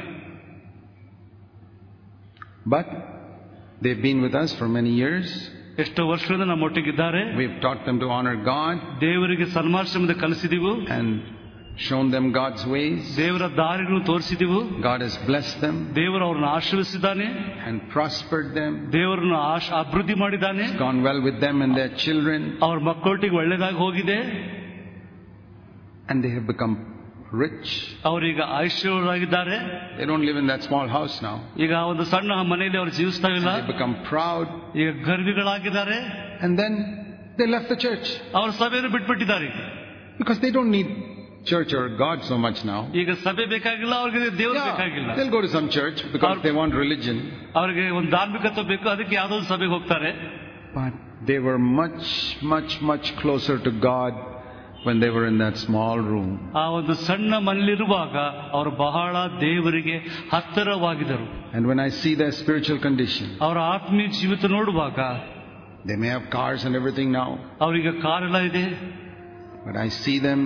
But they've been with us for many years. ಎಷ್ಟೋ ವರ್ಷಗಳಿಂದ ನಮ್ಮೊಟ್ಟಿಗಿದ್ದಾರೆ. We've taught them to honor God. ದೇವರಿಗೆ ಸನ್ಮಾರ್ಷಣೆ ಕಲಿಸಿದೆವು. And shown them God's ways. ದೇವರ ದಾರಿಗಳನ್ನು ತೋರಿಸಿದೆವು. God has blessed them. ದೇವರು ಅವರನ್ನು ಆಶೀರ್ವದಿಸಿದ್ದಾನೆ. And prospered them. ದೇವರನ್ನು ಅಭಿವೃದ್ಧಿ ಮಾಡಿದ್ದಾನೆ. It's gone well with them and their children. ಅವರ ಮಕ್ಕಳೊಟ್ಟಿಗೆ ಒಳ್ಳೆದಾಗಿ ಹೋಗಿದೆ. And they have become rich. ಅವರೀಗ ಐಶ್ವರ್ಯರಾಗಿದ್ದಾರೆ. They don't live in that small house now. ಈಗ ಒಂದು ಸಣ್ಣ ಮನೆಯಲ್ಲಿ ಅವರು ಜೀವಿಸ್ತಾ ಇಲ್ಲ. They become proud. ಈಗ ಗರ್ವಿಗಳಾಗಿದ್ದಾರೆ. And then they left the church. ಅವರ ಸಭೆಯನ್ನು ಬಿಟ್ಬಿಟ್ಟಿದ್ದಾರೆ. Because they don't need church or God so much now. ಈಗ ಸಭೆ ಬೇಕಾಗಿಲ್ಲ, ಅವರಿಗೆ ದೇವರು ಬೇಕಾಗಿಲ್ಲ. They'll go to some church because they want religion. ಅವರಿಗೆ ಒಂದು ಧಾರ್ಮಿಕತ್ವ ಬೇಕು, ಅದಕ್ಕೆ ಯಾವುದೋ ಒಂದು ಸಭೆಗೆ ಹೋಗ್ತಾರೆ. But they were much, much, much closer to God when they were in that small room. ಆ ಒಂದು ಸಣ್ಣ ಮನೆಯಲ್ಲಿರುವಾಗ ಅವರು ಬಹಳ ದೇವರಿಗೆ ಹತ್ತಿರವಾಗಿದ್ದರು. And when I see their spiritual condition, ಅವರ ಆತ್ಮೀಯ ಜೀವಿತ ನೋಡುವಾಗ, they may have cars and everything now. ಅವರಿಗೆ ಕಾರ್ ಎಲ್ಲ ಇದೆ. But I see them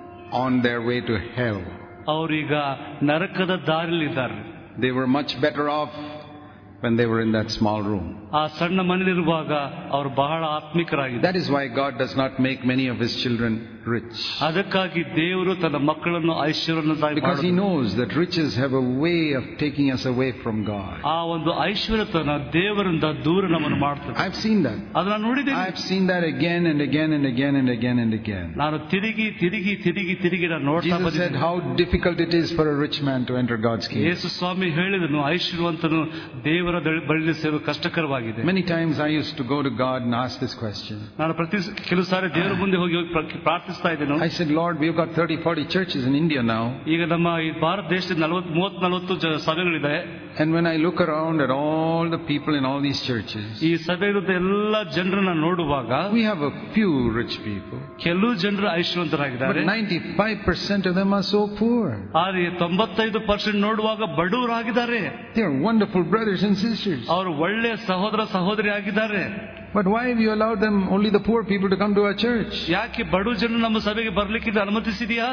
on their way to hell. ಅವರೀಗ ನರಕದ ದಾರಿಯಲ್ಲಿದ್ದಾರೆ. They were much better off when they were in that small room. ಆ ಸಣ್ಣ ಮನೆಯಲ್ಲಿರುವಾಗ ಅವರು ಬಹಳ ಆತ್ಮಿಕರಾಗಿದ್ದಾರೆ. That is why God does not make many of His children rich. ಅದಕ್ಕಾಗಿ ದೇವರು ತನ್ನ ಮಕ್ಕಳನ್ನು ಐಶ್ವರ್ಯವಂತರಾಗಿ ಮಾಡುತ್ತಾನೆ. Because He knows that riches have a way of taking us away from God. ಆ ಒಂದು ಐಶ್ವರ್ಯತನ ದೇವರಿಂದ ದೂರ ನಮ್ಮನ್ನು ಮಾಡುತ್ತದೆ. I've seen that. ಅದನ್ನ ನೋಡಿದ್ದೇನೆ. I've seen that again and again and again and again and again. ನಾನು ತಿರುಗಿ ತಿರುಗಿ ತಿರುಗಿ ತಿರುಗಿ ನಾನು ನೋಡ್ತಾ Jesus ಬಂದಿದ್ದೇನೆ. said how difficult it is for a rich man to enter God's kingdom. ಯೇಸು ಸ್ವಾಮಿ ಹೇಳಿದನು, ಐಶ್ವರ್ಯವಂತನು ದೇವರ ಬಳಿಗೆ ಸೇರಲು ಕಷ್ಟಕರವಾಗಿದೆ. Many times I used to go to God and ask this question. ನಾನು ಪ್ರತಿ ಕೆಲವು ಸಾರಿ ದೇವರ ಮುಂದೆ ಹೋಗಿ ಪ್ರಾರ್ಥಿಸ್ತಾ ಇದ್ದೇನೆ. I said, Lord, we've got thirty forty churches in India now. ಈಗ ನಮ್ಮ ಈ ಭಾರತ ದೇಶದಲ್ಲಿ ನಲವತ್ತು ಮೂವತ್ತು ನಲವತ್ತು ಸಭೆಗಳಿದೆ. And when I look around at all the people in all these churches, ಈ ಸಭೆಗಳಿದ್ದ ಎಲ್ಲ ಜನರನ್ನ ನೋಡುವಾಗ, we have a few rich people. ಕೆಲವು ಜನರು ಐಶ್ವರ್ಯವಂತರಾಗಿದ್ದಾರೆ. But ninety-five percent of them are so poor. ಆದರೆ ತೊಂಬತ್ತೈದು ಪರ್ಸೆಂಟ್ ನೋಡುವಾಗ ಬಡವರಾಗಿದ್ದಾರೆ. They are wonderful brothers and sisters. ಅವರು ಒಳ್ಳೆಯ ಸಹೋದರ ಸಹೋದರಿ ಆಗಿದ್ದಾರೆ. But why have you allowed them, only the poor people, to come to our church? ಯಾಕೆ ಬಡ ಜನರು ನಮ್ಮ ಸಭೆಗೆ ಬರಲಿಕ್ಕೆ ಅನುಮತಿಸಿದೆಯಾ?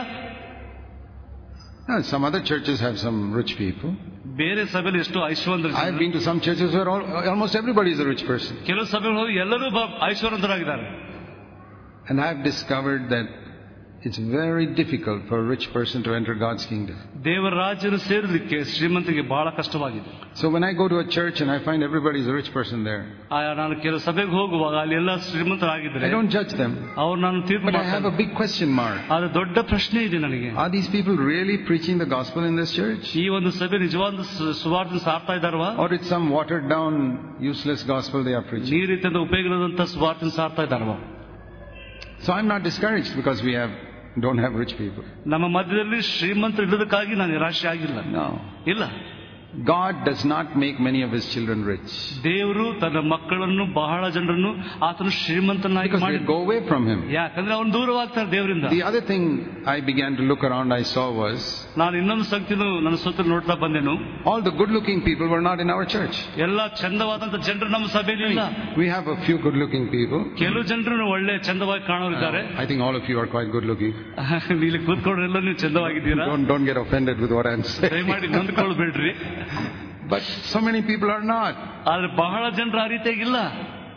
Now, some other churches have some rich people. ಬೇರೆ ಸಭೆಯಲ್ಲಿ ಎಷ್ಟು ಐಶ್ವರ್ಯವಂತರು. I've been to some churches where all, almost everybody is a rich person. ಕೆಲವು ಸಭೆಗಳು ಹೋಗಿ ಎಲ್ಲರೂ ಐಶ್ವರ್ಯವಂತರಾಗಿದ್ದಾರೆ. And I've discovered that it's very difficult for a rich person to enter God's kingdom. ದೇವರ ರಾಜ್ಯವನ್ನು ಸೇರಲಿಕ್ಕೆ ಶ್ರೀಮಂತಿಗೆ ಬಹಳ ಕಷ್ಟವಾಗಿದೆ. So when I go to a church and I find everybody is a rich person there, ನಾನು ಕೆಲವು ಸಭೆಗೆ ಹೋಗುವಾಗ ಅಲ್ಲಿ ಎಲ್ಲ ಶ್ರೀಮಂತರಾಗಿದ್ದಾರೆ. I don't judge them. ಅವ್ರು ನಾನು ತೀರ್ಪು But I ಮಾಡ್ತೇನೆ. have a big question mark. ಅದು ದೊಡ್ಡ ಪ್ರಶ್ನೆ ಇದೆ ನನಗೆ. Are these people really preaching the gospel in this church? ಈ ಒಂದು ಸಭೆ ನಿಜವಾದ ಸುವಾರ್ತೆ ಸಾರ್ತಾ ಇದ್ದಾರವಾ? Or it's some watered down useless gospel they are preaching? ಈ ರೀತಿಯಿಂದ ಉಪಯೋಗದಂತ ಸುವಾರ್ತೆ ಸಾರ್ತಾ ಇದ್ದಾರವಾ? So I'm not discouraged because we have don't have rich people. ನಮ್ಮ ಮಧ್ಯದಲ್ಲಿ ಶ್ರೀಮಂತರು ಇಲ್ಲದಕ್ಕಾಗಿ ನಾನು ನಿರಾಶೆ ಆಗಿಲ್ಲ. No. ಇಲ್ಲ. God does not make many of His children rich. ದೇವರು ತನ್ನ ಮಕ್ಕಳನ್ನು ಬಹಳ ಜನರನ್ನು ಆತನು ಶ್ರೀಮಂತನಾಗಿ ಮಾಡಿ go away from Him. ಯಾಕಂದ್ರೆ ಅವನು ದೂರವಾಗ್ತಾರೆ ದೇವರಿಂದ. The other thing I began to look around, I saw was, ನಾನು ಇನ್ನೊಂದು ಸಂಗತಿಯನ್ನು ನನ್ನ ಸುತ್ತ ನೋಡ್ತಾ ಬಂದೆನು. all the good looking people were not in our church. ಎಲ್ಲ ಚಂದವಾದಂತ ಜನರು ನಮ್ಮ ಸಭೆಯಲ್ಲಿ ಇಲ್ಲ. We have a few good looking people. ಕೆಲವು ಜನರು ಒಳ್ಳೆ ಚಂದವಾಗಿ ಕಾಣೋರಿದ್ದಾರೆ. I think all of you are quite good looking. ಇಲ್ಲಿ ಕೂತ್ಕೊಂಡ್ರೆಲ್ಲ ನೀವು ಚಂದವಾಗಿದ್ದೀರಾ. Don't don't get offended with what I'm saying. ದಯಮಾಡಿ ನೊಂದ್ಕೊಳ್ಬೇಡ್ರಿ. But so many people are not. ಆದ್ರೆ ಬಹಳ ಜನರು ಆ ರೀತಿಯಾಗಿಲ್ಲ.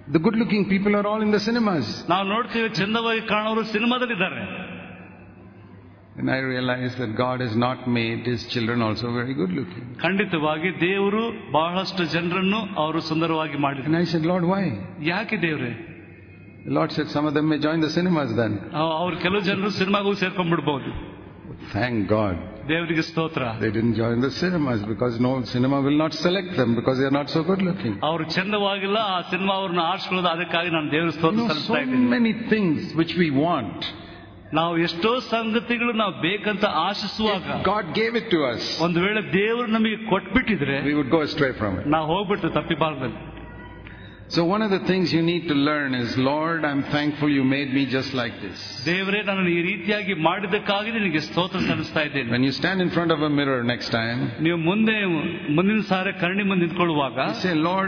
The good-looking people are all in the cinemas. ನಾವು ನೋಡ್ತೀವಿ ಚಂದವಾಗಿ ಕಾಣೋರು ಸಿನಿಮಾದಲ್ಲಿದ್ದಾರೆ. And I realized that God has not made His children also very good-looking. ಖಂಡಿತವಾಗಿ ದೇವರು ಬಹಳಷ್ಟು ಜನರನ್ನು ಅವರು ಸುಂದರವಾಗಿ ಮಾಡಿದ್ದಾರೆ. And I said, Lord, why? ಯಾಕೆ ದೇವರೇ? The Lord said, some of them may join the cinemas then. ಅವರು ಕೆಲವು ಜನರು ಸಿನಿಮಾಗೂ ಸೇರ್ಕೊಂಡ್ಬಿಡ್ಬಹುದು. Thank God. ದೇವರಿಗೆ ಸ್ತೋತ್ರ. They didn't join the cinemas because no cinema will not select them because they are not so good-looking. ಅವರು ಚಂದವಾಗಿಲ್ಲ, ಆ cinema ಅವ್ರನ್ನ ಆರಿಸ್ಕೊಳ್ಳೋದು. ಅದಕ್ಕಾಗಿ ನಾನು ದೇವರ ಸ್ತೋತ್ರ ಸಲ್ಲಿಸ್ತಾ ಇದ್ದೀನಿ. So many things which we want. ನಾವು ಎಷ್ಟೋ ಸಂಗತಿಗಳು ನಾವು ಬೇಕಂತ ಆಶಿಸುವಾಗ God gave it to us. ಒಂದು ವೇಳೆ ದೇವರು ನಮಗೆ ಕೊಟ್ಬಿಟ್ಟಿದ್ರೆ we would go astray from it. ನಾವು ಹೋಗ್ಬಿಟ್ಟು ತಪ್ಪಿಬಾರ್ದಲ್ಲಿ. So one of the things you need to learn is, Lord, I'm thankful you made me just like this. ದೇವರೇ ನನ್ನನ್ನು ಈ ರೀತಿಯಾಗಿ ಮಾಡಿದ್ದಕ್ಕಾಗಿ ನಿನಗೆ ಸ್ತೋತ್ರ ಸಲ್ಲಿಸ್ತಾ ಇದ್ದೇನೆ. When you stand in front of a mirror next time, ನೀವು ಮುಂದೆ ಮುಂದಿನ ಸಾರಿ ಕರಡಿ ಮುಂದೆ ನಿಂತ್ಕೊಳ್ಳುವಾಗ, you say, Lord,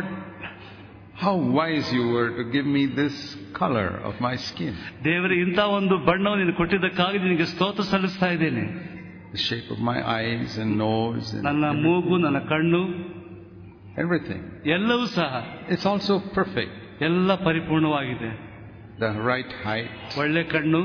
how wise you were to give me this color of my skin. ದೇವರೇ ಇಂಥ ಒಂದು ಬಣ್ಣವನ್ನು ನೀನು ಕೊಟ್ಟಿದ್ದಕ್ಕಾಗಿ ನಿನಗೆ ಸ್ತೋತ್ರ ಸಲ್ಲಿಸ್ತಾ ಇದ್ದೇನೆ. The shape of my eyes and nose and ನನ್ನ ಮೂಗು, ನನ್ನ ಕಣ್ಣು, everything. ಎಲ್ಲವೂ ಸಹ It's also perfect. ಎಲ್ಲ ಪರಿಪೂರ್ಣವಾಗಿದೆ. The right height. ಒಳ್ಳೆ ಕಣ್ಣು.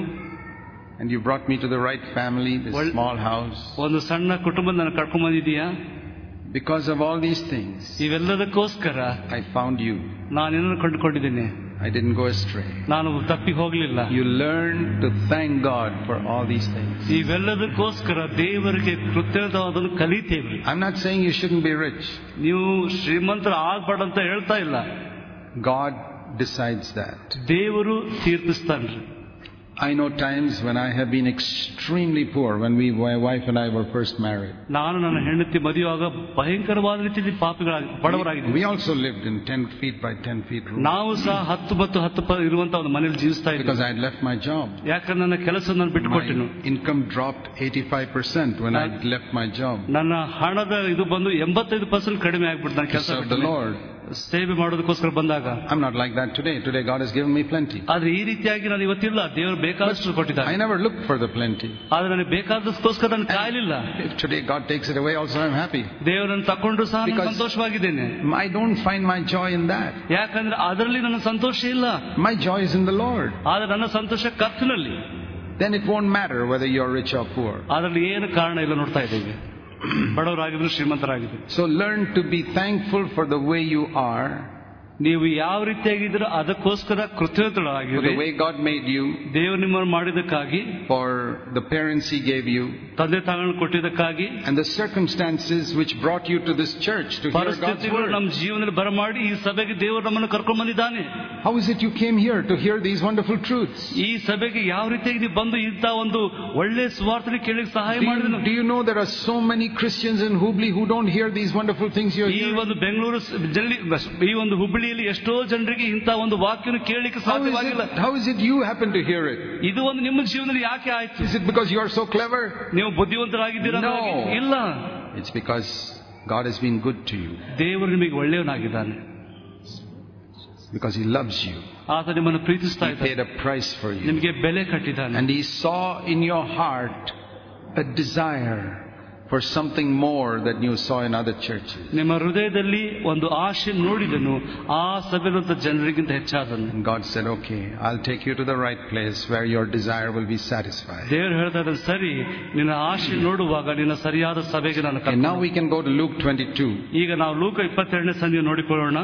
And you brought me to the right family, this small house. ಒಂದು ಸಣ್ಣ ಕುಟುಂಬ ನನ್ನ ಕರ್ಕೊಂಡು ಬಂದಿದ್ದೀಯಾ? Because of all these things, ಇವೆಲ್ಲದಕ್ಕೋಸ್ಕರ I found you. ನಾನು ನಿನ್ನನ್ನು ಕಂಡುಕೊಂಡಿದ್ದೇನೆ. I didn't go astray. ನಾನು ತಪ್ಪಿ ಹೋಗಲಿಲ್ಲ. You learn to thank God for all these things. ಇವೆಲ್ಲದಕ್ಕೋಸ್ಕರ ದೇವರಿಗೆ ಕೃತಜ್ಞತಾವಾದನ್ನು ಕಲಿತೇವೆ. I'm not saying you shouldn't be rich. ನೀವು ಶ್ರೀಮಂತರ ಆಗಬಾರ್ದು ಅಂತ ಹೇಳ್ತಾ ಇಲ್ಲ. God decides that. ದೇವರು ತೀರ್ಪಿಸ್ತಾನ್ರಿ. I know times when I have been extremely poor, when we, my wife and I were first married. ನಾನು ನನ್ನ ಹೆಂಡತಿ ಮದುವೆಯಾಗ ಭಯಂಕರವಾದ ರೀತಿಯಲ್ಲಿ ಪಾಪಿಗಳಾಗಿ ಬಡವರಾಗಿದ್ವಿ. We also lived in ten feet by ten feet room. ನಾವು ಸಹ ಹತ್ತು ಮತ್ತು ಹತ್ತು ಇರುವಂತ ಒಂದು ಮನೆಯಲ್ಲಿ ಜೀವಿಸ್ತಾ ಇದ್ವಿ. Because I had left my job. ಯಾಕಂದ್ರೆ ನನ್ನ ಕೆಲಸ ನಾನು ಬಿಟ್ಟುಕೊಟ್ಟಿನು. My income dropped eighty-five percent when I left my job. ನನ್ನ ಹಣದ ಇದು ಬಂದು ಎಂಬತ್ತೈದು ಪರ್ಸೆಂಟ್ ಕಡಿಮೆ ಆಗ್ಬಿಟ್ಟು ನಾನು ಕೆಲಸ ಬಿಟ್ಟು the Lord. ಸೇವೆ ಮಾಡೋದಕ್ಕೋಸ್ಕರ ಬಂದಾಗ. I'm not like that today. Today God has given me plenty. ಆದ್ರೆ ಈ ರೀತಿಯಾಗಿ ನಾನು ಇವತ್ತಿಲ್ಲ. ದೇವರು ಬೇಕಾದಷ್ಟು ಕೊಟ್ಟಿದ್ದಾನೆ. I never looked for the plenty. ಆದ್ರೆ ನನಗೆ ಬೇಕಾದಷ್ಟಕ್ಕೋಸ್ಕರ ನಾನು ಕಾಯಲಿಲ್ಲ. If today God takes it away also I'm happy. ದೇವರನ್ನು ತಕೊಂಡ್ರು ಸಹ ನಾನು ಸಂತೋಷವಾಗಿದ್ದೇನೆ. I don't find my joy in that. ಯಾಕಂದ್ರೆ ಅದರಲ್ಲಿ ನನ್ನ ಸಂತೋಷ ಇಲ್ಲ. My joy is in the Lord. ಆದ್ರೆ ನನ್ನ ಸಂತೋಷ ಕರ್ತನಲ್ಲಿ. Then it won't matter whether you're rich or poor. ಅದರಲ್ಲಿ ಏನು ಕಾರಣ ಇಲ್ಲ ನೋಡ್ತಾ ಇದ್ದೇವೆ. ಬಡವರಾಗಿದ್ರು ಶ್ರೀಮಂತರಾಗಿದ್ರು. So learn to be thankful for the way you are. ನೀವು ಯಾವ ರೀತಿಯಾಗಿದ್ದೀರೋ ಅದಕ್ಕೋಸ್ಕರ ಕೃತಜ್ಞರಾಗಿರಿ. For the way God made you. ದೇವರು ನಿಮ್ಮನ್ನು ಮಾಡಿದ್ದಕ್ಕಾಗಿ. For the parents He gave you. ತಂದೆ ತಾಯಿಗಳನ್ನು ಕೊಟ್ಟಿದ್ದಕ್ಕಾಗಿ. And the circumstances which brought you to this church to hear God's word. ನಮ್ಮ ಜೀವನದಲ್ಲಿ ಬರಮಾಡಿ ಈ ಸಭೆಗೆ ದೇವರು ನಮ್ಮನ್ನು ಕರ್ಕೊಂಡು ಬಂದಿದ್ದಾನೆ. How is it you came here to hear these wonderful truths? ಈ ಸಭೆಗೆ ಯಾವ ರೀತಿಯಾಗಿ ನೀವು ಬಂದು ಇಂಥ ಒಂದು ಒಳ್ಳೆ ಸುವಾರ್ತೆ ಕೇಳಲಿಕ್ಕೆ ಸಹಾಯ ಮಾಡಿದ್ರು? Do you know there are so many Christians in Hubli who don't hear these wonderful things you hear? ಈ ಒಂದು ಬೆಂಗಳೂರು ಈ ಒಂದು ಹುಬ್ಬಳ್ಳಿಯಲ್ಲಿ ಎಷ್ಟೋ ಜನರಿಗೆ ಇಂಥ ಒಂದು ವಾಕ್ಯನ ಕೇಳಲಿಕ್ಕೆ ಸಾಧ್ಯವಾಗಿಲ್ಲ. How is it you happen to hear it? ಇದು ಒಂದು ನಿಮ್ಮ ಜೀವನದಲ್ಲಿ ಯಾಕೆ ಆಯ್ತು? Is it because you are so clever? ನೀವು ಬುದ್ಧಿವಂತರಾಗಿದ್ದೀರಾ? ಇಲ್ಲ. It's because God has been good to you. ದೇವರು ನಿಮಗೆ ಒಳ್ಳೆಯವನಾಗಿದ್ದಾನೆ. Because He loves you. ಆತ ನಿಮ್ಮನ್ನು ಪ್ರೀತಿಸ್ತಾ ಇದ್ದಾನೆ. He paid a price for you. ನಿಮಗೆ ಬೆಲೆ ಕಟ್ಟಿದ್ದಾನೆ. And He saw in your heart a desire for something more than you saw in other churches. ನಿಮ್ಮ ಹೃದಯದಲ್ಲಿ ಒಂದು ಆಶೆ ನೋಡಿದನು, ಆ ಸಭೆಯಲ್ಲಿದ್ದ ಜನರಿಗಿಂತ ಹೆಚ್ಚಾದನು. And God said, okay, I'll take you to the right place where your desire will be satisfied. ದೇವರು ಹೇಳ್ತಾರೆ, ಸರಿ, ನಿನ್ನ ಆಶೆ ನೋಡುವಾಗ ನಿನ್ನ ಸರಿಯಾದ ಸಭೆಗೆ ನಾನು ಕರ್ಕೊಂಡು. And now we can go to Luke twenty-two. ಈಗ ನಾವು ಲೂಕ ಇಪ್ಪತ್ತೆರಡನೇ ಸಂಧಿಯನ್ನು ನೋಡಿಕೊಳ್ಳೋಣ.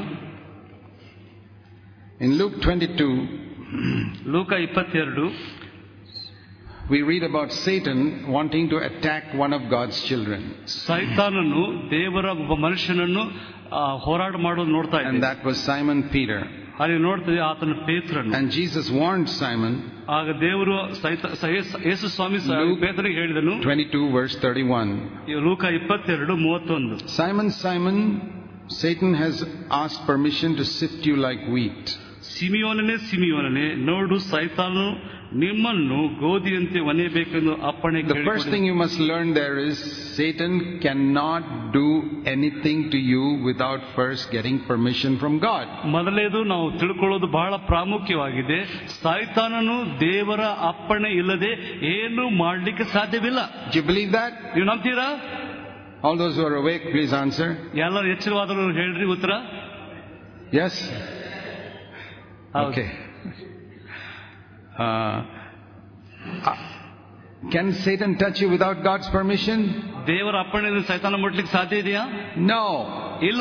In Luke twenty-two, ಲೂಕ ಇಪ್ಪತ್ತೆರಡು, we read about Satan wanting to attack one of God's children. ಸೈತಾನನು ದೇವರ ಒಬ್ಬ ಮನುಷ್ಯನನ್ನು ಹೋರಾಟ ಮಾಡೋದು ನೋಡ್ತಾ ಇದ್ದಾನೆ. And that was Simon Peter. ಅಲ್ಲಿ ನೋಡ್ತೀವಿ ಆತನ ಪೇತ್ರನು. And Jesus warned Simon. ಆಗ ದೇವರು ಯೇಸು ಸ್ವಾಮಿ ಪೇತ್ರನಿಗೆ ಹೇಳಿದನು. twenty-two verse thirty-one. ಲೂಕ ಇಪ್ಪತ್ತೆರಡು ಮೂವತ್ತೊಂದು. Simon, Simon, Satan has asked permission to sift you like wheat. ಸಿಮಿಯೋನನೇ ಸಿಮಿಯೋನನೇ, ನೋಡು ಸೈತಾನನು ನಿಮ್ಮನ್ನು ಗೋಧಿಯಂತೆ ಒನೆಯಬೇಕೆಂದು ಅಪ್ಪಣೆ. The first thing you must learn there is Satan cannot do anything to you without first getting permission from God. ಮೊದಲೇದು ನಾವು ತಿಳ್ಕೊಳ್ಳೋದು ಬಹಳ ಪ್ರಾಮುಖ್ಯವಾಗಿದೆ. ಸೈತಾನನು ದೇವರ ಅಪ್ಪಣೆ ಇಲ್ಲದೆ ಏನು ಮಾಡಲಿಕ್ಕೆ ಸಾಧ್ಯವಿಲ್ಲ. Do you believe that? ನೀವು ನಂಬ್ತೀರಾ? All those who are awake, please answer. ಎಲ್ಲರೂ ಎಚ್ಚರವಾದವರು ಹೇಳ್ರಿ ಉತ್ತರ. Yes. Okay. Uh, uh, can Satan touch you without God's permission? ದೇವರ ಅಪ್ಪಣೆಯಿಂದ ಸೈತಾನ ಮುಟ್ಲಿಕ್ಕೆ ಸಾಧ್ಯ ಇದೆಯಾ? No. ಇಲ್ಲ.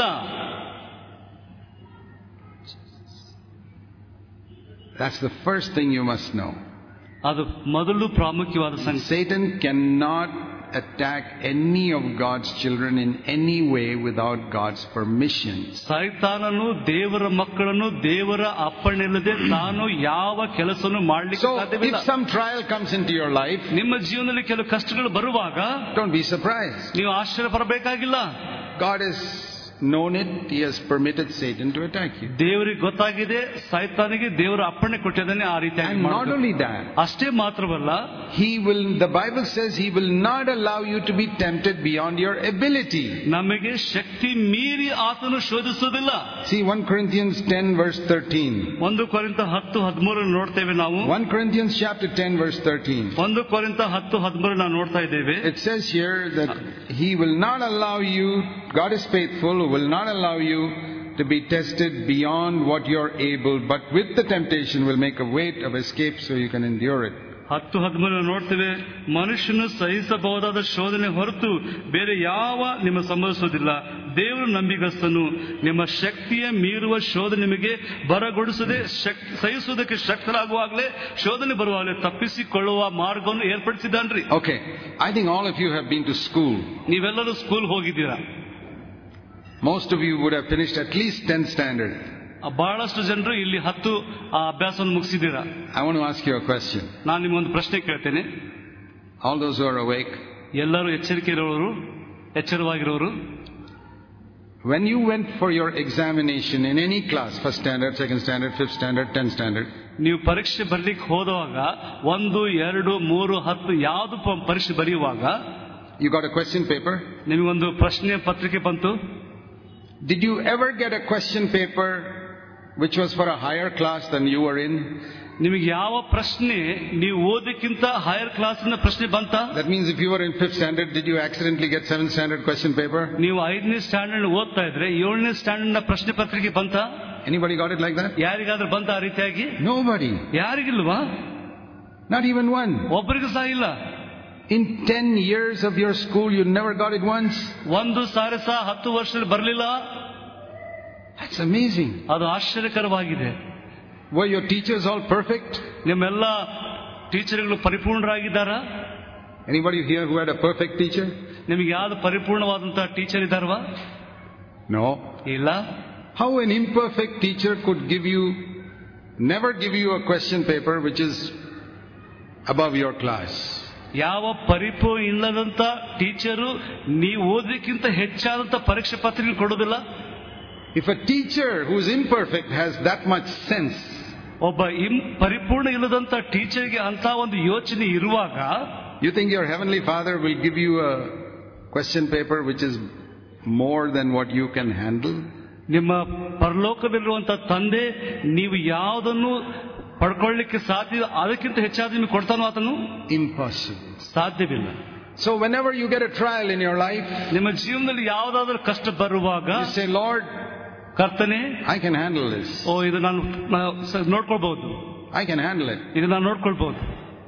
That's the first thing you must know. ಅದು ಮೊದಲು ಪ್ರಾಮುಖ್ಯವಾದ ಸಂಗತಿ. Satan cannot attack any of God's children in any way without God's permission. ಸೈತಾನನು ದೇವರ ಮಕ್ಕಳನ್ನು ದೇವರ ಅಪ್ಪಣೆ ಇಲ್ಲದೆ ತಾನು ಯಾವ ಕೆಲಸವನ್ನು ಮಾಡಲಿಕ್ಕೆ ಸಾಧ್ಯವಿಲ್ಲ. So if some trial comes into your life, ನಿಮ್ಮ ಜೀವನದಲ್ಲಿ ಕೆಲವು ಕಷ್ಟಗಳು ಬರುವಾಗ don't be surprised. ನೀವು ಆಶ್ಚರ್ಯ ಪಡಬೇಕಾಗಿಲ್ಲ. God is known it, he has permitted Satan to attack you. ದೇವರಿಗೆ ಗೊತ್ತಾಗಿದೆ, ಸೈತಾನಿಗೆ ದೇವರ ಅಪ್ಪಣೆ ಕೊಟ್ಟಿದ್ದಾನೆ ಆ ರೀತಿಯಾಗಿ. And not only that, ಅಷ್ಟೇ ಮಾತ್ರವಲ್ಲ, he will, the Bible says he will not allow you to be tempted beyond your ability. ನಮಗೆ ಶಕ್ತಿ ಮೀರಿ ಆತನು ಶೋಧಿಸುವುದಿಲ್ಲ. See one Corinthians ten verse thirteen. ಒಂದು ಕೊರಿಂಥ ಹತ್ತು ಹದಿಮೂರು ನೋಡ್ತೇವೆ ನಾವು. one Corinthians chapter ten verse thirteen. ಒಂದು ಕೊರಿಂಥ ಹತ್ತು ಹದಿಮೂರು ನಾವು ನೋಡ್ತಾ ಇದ್ದೇವೆ. It says here that he will not allow you, God is faithful, will not allow you to be tested beyond what you're able, but with the temptation will make a way of escape so you can endure it. ಹತ್ತು ಹದಿಮೂರು ನೋಡ್ತೇವೆ, ಮನುಷ್ಯನು ಸಹಿಸಬಹುದಾದ ಶೋಧನೆ ಹೊರತು ಬೇರೆ ಯಾವ ನಿಮ್ಮ ಸಂಭವಿಸುವುದಿಲ್ಲ. ದೇವರು ನಂಬಿಗಸ್ತನು, ನಿಮ್ಮ ಶಕ್ತಿಯ ಮೀರುವ ಶೋಧನೆ ನಿಮಗೆ ಬರಗೊಡಿಸದೆ ಸಹಿಸುವುದಕ್ಕೆ ಶಕ್ತರಾಗುವಾಗಲೇ ಶೋಧನೆ ಬರುವಾಗಲೇ ತಪ್ಪಿಸಿಕೊಳ್ಳುವ ಮಾರ್ಗವನ್ನು ಏರ್ಪಡಿಸಿದ್ದಾನ್ರಿ. Okay, I think all of you have been to school. ನೀವೆಲ್ಲರೂ ಸ್ಕೂಲ್ ಹೋಗಿದ್ದೀರಾ. Most of you would have finished at least tenth standard. ಬಹಳಷ್ಟು ಜನರು ಇಲ್ಲಿ ಹತ್ತು ಅಭ್ಯಾಸವನ್ನು ಮುಗಿಸಿದ್ದೀರಾ. I want to ask you a question. ನಾನು ನಿಮ್ಮೊಂದು ಪ್ರಶ್ನೆ ಕೇಳ್ತೇನೆ. All those who are awake, ಎಲ್ಲರೂ ಎಚ್ಚರಿಕೆ ಇರೋರು, ಎಚ್ಚರವಾಗಿರೋರು, when you went for your examination in any class, first standard, second standard, fifth standard, tenth standard, ನೀವು ಪರೀಕ್ಷೆ ಬರ್ಲಿಕ್ಕೆ ಹೋದಾಗ ಒಂದು ಎರಡು ಮೂರು ಹತ್ತು ಯಾವುದು ಪರೀಕ್ಷೆ ಬರೆಯುವಾಗ you got a question paper? ನಿಮಗೊಂದು ಪ್ರಶ್ನೆ ಪತ್ರಿಕೆ ಬಂತು. Did you ever get a question paper which was for a higher class than you were in? ನಿಮಗೆ ಯಾವ ಪ್ರಶ್ನೆ ನೀವು ಓದಕ್ಕಿಂತ ಹೈಯರ್ ಕ್ಲಾಸ್ ನ ಪ್ರಶ್ನೆ ಬಂತ? That means if you were in fifth standard, did you accidentally get seventh standard question paper? ನೀವು ಐದನೇ standard ಓದ್ತಾ ಇದ್ರೆ ಏಳನೇ ಸ್ಟ್ಯಾಂಡರ್ಡ್ ನ ಪ್ರಶ್ನೆ ಪತ್ರಿಕೆ ಬಂತ? Anybody got it like that? ಯಾರಿಗಾದ್ರೂ ಬಂತ ಆ ರೀತಿಯಾಗಿ? Nobody. ಯಾರಿಗಿಲ್ವಾ? Not even one. ಒಬ್ಬರಿಗೂ ಸಹ ಇಲ್ಲ. In ten years of your school, you never got it once? ಒಂದು ಸಾರಿ ಸಹ ಹತ್ತು ವರ್ಷದಲ್ಲಿ ಬರಲಿಲ್ಲ. That's amazing. ಅದು ಆಶ್ಚರ್ಯಕರವಾಗಿದೆ. Were your teachers all perfect? ನಿಮ್ಮೆಲ್ಲ ಟೀಚರ್ಗಳು ಪರಿಪೂರ್ಣರಾಗಿದ್ದಾರಾ? Anybody here who had a perfect teacher? ನಿಮಗೆ ಯಾವ್ದು ಪರಿಪೂರ್ಣವಾದಂತಹ ಟೀಚರ್ ಇದ್ದಾರವಾ? No. ಇಲ್ಲ. How an imperfect teacher could give you, never give you a question paper which is above your class? ಯಾವ ಪರಿಪೂರ್ಣ ಇಲ್ಲದಂತ teacher ನೀವು ಓದಕ್ಕಿಂತ ಹೆಚ್ಚಾದಂತ ಪರೀಕ್ಷೆ ಪತ್ರಿಕೆ ಕೊಡೋದಿಲ್ಲ. If a teacher who is imperfect has that much sense, ಒಬ್ಬ ಪರಿಪೂರ್ಣ ಇಲ್ಲದಂತ ಟೀಚರ್ಗೆ ಅಂತ ಒಂದು ಯೋಚನೆ ಇರುವಾಗ, you think your heavenly Father will give you a question paper which is more than what you can handle? ನಿಮ್ಮ ಪರಲೋಕದಲ್ಲಿರುವಂತ ತಂದೆ ನೀವು ಯಾವುದನ್ನು ಪಡ್ಕೊಳ್ಳಿಕ್ಕೆ ಸಾಧ್ಯ ಅದಕ್ಕಿಂತ ಹೆಚ್ಚಾದ ನಿಮಗೆ ಕೊಡ್ತಾನೋ ಆತನು? Impossible. ಸಾಧ್ಯವಿಲ್ಲ. So whenever you get a trial in your life, ನಿಮ್ಮ ಜೀವನದಲ್ಲಿ ಯಾವುದಾದ್ರೂ ಕಷ್ಟ ಬರುವಾಗ you say, Lord, ಕರ್ತನೆ, I can handle this. ಓ ಇದು ನಾನು ನೋಡ್ಕೊಳ್ಬಹುದು. I can handle it. ಇದು ನಾನು ನೋಡ್ಕೊಳ್ಬಹುದು.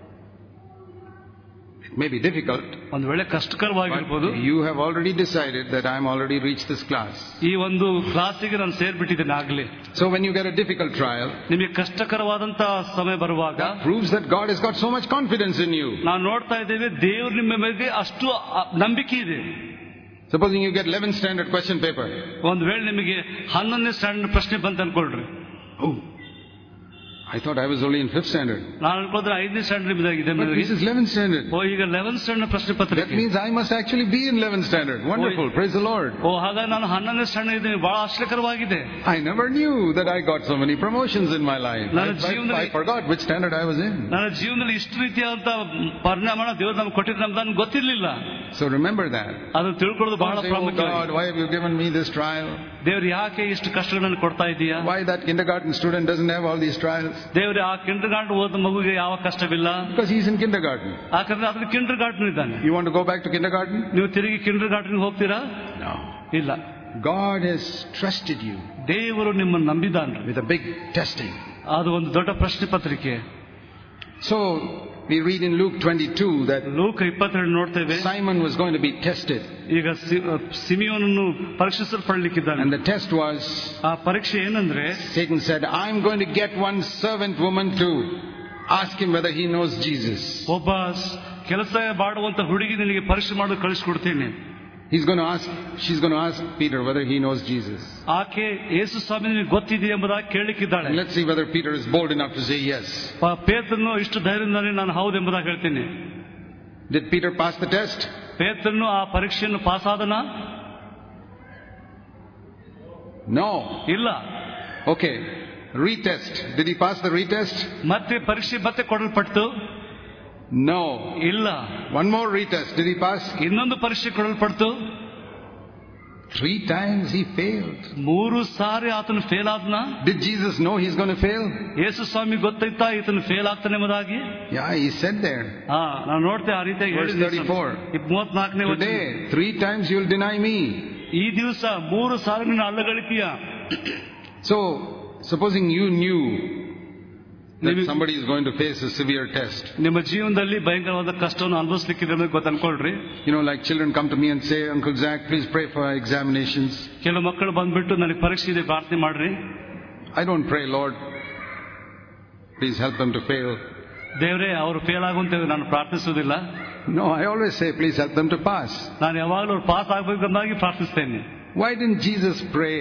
It may be difficult. ಒಂದು ವೇಳೆ ಕಷ್ಟಕರವಾಗಿರಬಹುದು. You have already decided that I am already reached this class. ಈ ಒಂದು ಕ್ಲಾಸಿಗೆ ನಾನು ಸೇರ್ಬಿಟ್ಟಿದ್ದೇನೆ ಆಗಲೇ. So when you get a difficult trial, ನಿಮಗೆ ಕಷ್ಟಕರವಾದಂತ ಸಮಯ ಬರುವಾಗ, that proves that God has got so much confidence in you. ನಾವು ನೋಡ್ತಾ ಇದ್ದೇವೆ ದೇವರು ನಿಮ್ಮ ಮೇಲೆ ಅಷ್ಟು ನಂಬಿಕೆ ಇದೆ. Supposing you get eleventh standard question paper. ಒಂದು ವೇಳೆ ನಿಮಗೆ ಹನ್ನೊಂದನೇ ಸ್ಟ್ಯಾಂಡರ್ಡ್ ಪ್ರಶ್ನೆ ಬಂತ ಅನ್ಕೊಳ್ರಿ. Oh, I thought I was only in fifth standard. ನಾನು ಅನ್ಕೊಂಡ್ರೆ ಐದನೇ ಸ್ಟ್ಯಾಂಡರ್ಡ್ ಇದೆ. But this is eleventh standard. ಓ ಈಗ eleventh ಸ್ಟ್ಯಾಂಡರ್ಡ್ ಪ್ರಶ್ನೆ ಪತ್ರಿಕೆ. That means I must actually be in eleventh standard. Wonderful. Praise the Lord. ಓ ಹಾಗಾಗಿ ನಾನು ಹನ್ನೊಂದನೇ ಸ್ಟ್ಯಾಂಡರ್ಡ್ ಇದ್ದೀನಿ. ಬಹಳ ಆಶ್ಚರ್ಯಕರವಾಗಿದೆ. I never knew that I got so many promotions in my life. ನನ್ನ I, ಜೀವನದಲ್ಲಿ I forgot which standard I was in. ನನ್ನ ಜೀವನದಲ್ಲಿ ಇಷ್ಟು ರೀತಿಯಾದಂತ ಪರಿಣಾಮ ದೇವರು ನಮ್ಗೆ ಕೊಟ್ಟಿದ್ದು ನಮ್ಗೆ ನನಗೆ ಗೊತ್ತಿರಲಿಲ್ಲ. So remember that. ಅದನ್ನು ತಿಳ್ಕೊಳ್ಳೋದು ಬಹಳ ಪ್ರಾಮುಖ್ಯ. Oh God, why have you given me this trial? ದೇವರು ಯಾಕೆ ಇಷ್ಟು ಕಷ್ಟಗಳನ್ನು ಕೊಡ್ತಾ ಇದೀಯಾ? Why that kindergarten student doesn't have all these trials? ದೇವರು ಆ ಕಿಂಡರ್ಗಾರ್ಟನ್ ಓದ ಮಗುಗೆ ಯಾವ ಕಷ್ಟವಿಲ್ಲ? Because he's in kindergarten. ಯಾಕಂದ್ರೆ ಅದನ್ನ ಕಿಂಡರ್ಗಾರ್ಟನ್ ಇದ್ದಾನೆ. You want to go back to kindergarten? ನೀವು ತಿರುಗಿ ಕಿಂಡರ್ಗಾರ್ಟನ್ ಹೋಗ್ತೀರಾ? No. ಇಲ್ಲ. God has trusted you. ದೇವರು ನಿಮ್ಮನ್ನು ನಂಬಿದ್ದಾನೆ. With a big testing. ಅದು ಒಂದು ದೊಡ್ಡ ಪ್ರಶ್ನೆ ಪತ್ರಿಕೆ. So we read in Luke twenty-two that ಲೂಕ ಇಪ್ಪತ್ತೆರಡು ನೋಡ್ತೇವೆ, Simon was going to be tested. ಈಗ ಸಿಮಿಯೋನನ್ನು ಪರೀಕ್ಷಿಸಲ್ಪಡಲಿಕ್ಕಿದ್ದಾನೆ. And the test was, ಆ ಪರೀಕ್ಷೆ ಏನಂದ್ರೆ, Satan said, I'm going to get one servant woman to ask him whether he knows Jesus. ಒಬ್ಬ ಕೆಲಸ ಮಾಡುವಂತ ಹುಡುಗಿ ನಿನಗೆ ಪರೀಕ್ಷೆ ಮಾಡಿ ಕಳಿಸ್ಕೊಡ್ತೇನೆ. He's going to ask, she's going to ask Peter whether he knows Jesus. ಆಕೆ ಯೇಸು ಸ್ವಾಮಿ ನಿನಗೆ ಗೊತ್ತಿದೆ ಎಂಬುದಾಗಿ ಕೇಳಲಿಕ್ಕಿದ್ದಾಳೆ. And let's see whether Peter is bold enough to say yes. ಪೇತ್ರನು ಇಷ್ಟು ಧೈರ್ಯದಿಂದಾನೆ ನಾನು ಹೌದು ಎಂಬುದಾಗಿ ಹೇಳ್ತೇನೆ. Did Peter pass the test? ಪೇತ್ರನು ಆ ಪರೀಕ್ಷೆಯನ್ನು ಪಾಸ್ ಆದನ? No. ಇಲ್ಲ. Okay. Retest. Did he pass the retest? ಮತ್ತೆ ಪರೀಕ್ಷೆ ಮತ್ತೆ ಕೊಡಲ್ಪಟ್ಟು? No. ಇಲ್ಲ. One more retest. Did he pass? ಇನ್ನೊಂದು ಪರೀಕ್ಷೆ ಕೊಡಲ್ಪಟ್ಟು? Three times he failed. ಮೂರು ಸಾರಿ ಆತನು ಫೇಲ್ ಆದ್ನ? Did Jesus know he's going to fail? ಯೇಸು ಸ್ವಾಮಿ ಗೊತ್ತಾಯ್ತಾ ಈತನು ಫೇಲ್ ಆಗ್ತಾನೆ ಎಂಬುದಾಗಿ? Yeah, he said there. ಹಾ, ನಾನು ನೋಡ್ತೇವೆ ಆ ರೀತಿಯಾಗಿ ಹೇಳಿದ್ದೆ. ಮೂವತ್ನಾಲ್ಕನೇ Today, three times you will deny me. ಈ ದಿವಸ ಮೂರು ಸಾರಿ ನೀನು ಅಲ್ಲಗಳಿತೀಯ. So, supposing you knew that somebody is going to face a severe test. ನಿಮ್ಮ ಜೀವನದಲ್ಲಿ ಭಯಂಕರವಾದ ಕಷ್ಟವನ್ನು ಅನುಭವಿಸಲಿಕ್ಕಿದೆ ಅಂತ ಗೊತ್ತು ಅನ್ಕೊಳ್ರಿ. You know, like children come to me and say, Uncle Zach, please pray for our examinations. ಕೆಲವು ಮಕ್ಕಳು ಬಂದ್ಬಿಟ್ಟು ನನಗೆ ಪರೀಕ್ಷೆ ಇದೆ ಪ್ರಾರ್ಥನೆ ಮಾಡ್ರಿ. I don't pray, Lord, please help them to fail. ದೇವರೇ ಅವರು ಫೇಲ್ ಆಗುವಂತ ನಾನು ಪ್ರಾರ್ಥಿಸುವುದಿಲ್ಲ. No, I always say, please help them to pass. ನಾನು ಯಾವಾಗಲೂ ಪಾಸ್ ಆಗಬೇಕೆಂದಾಗಿ ಪ್ರಾರ್ಥಿಸ್ತೇನೆ. Why didn't Jesus pray,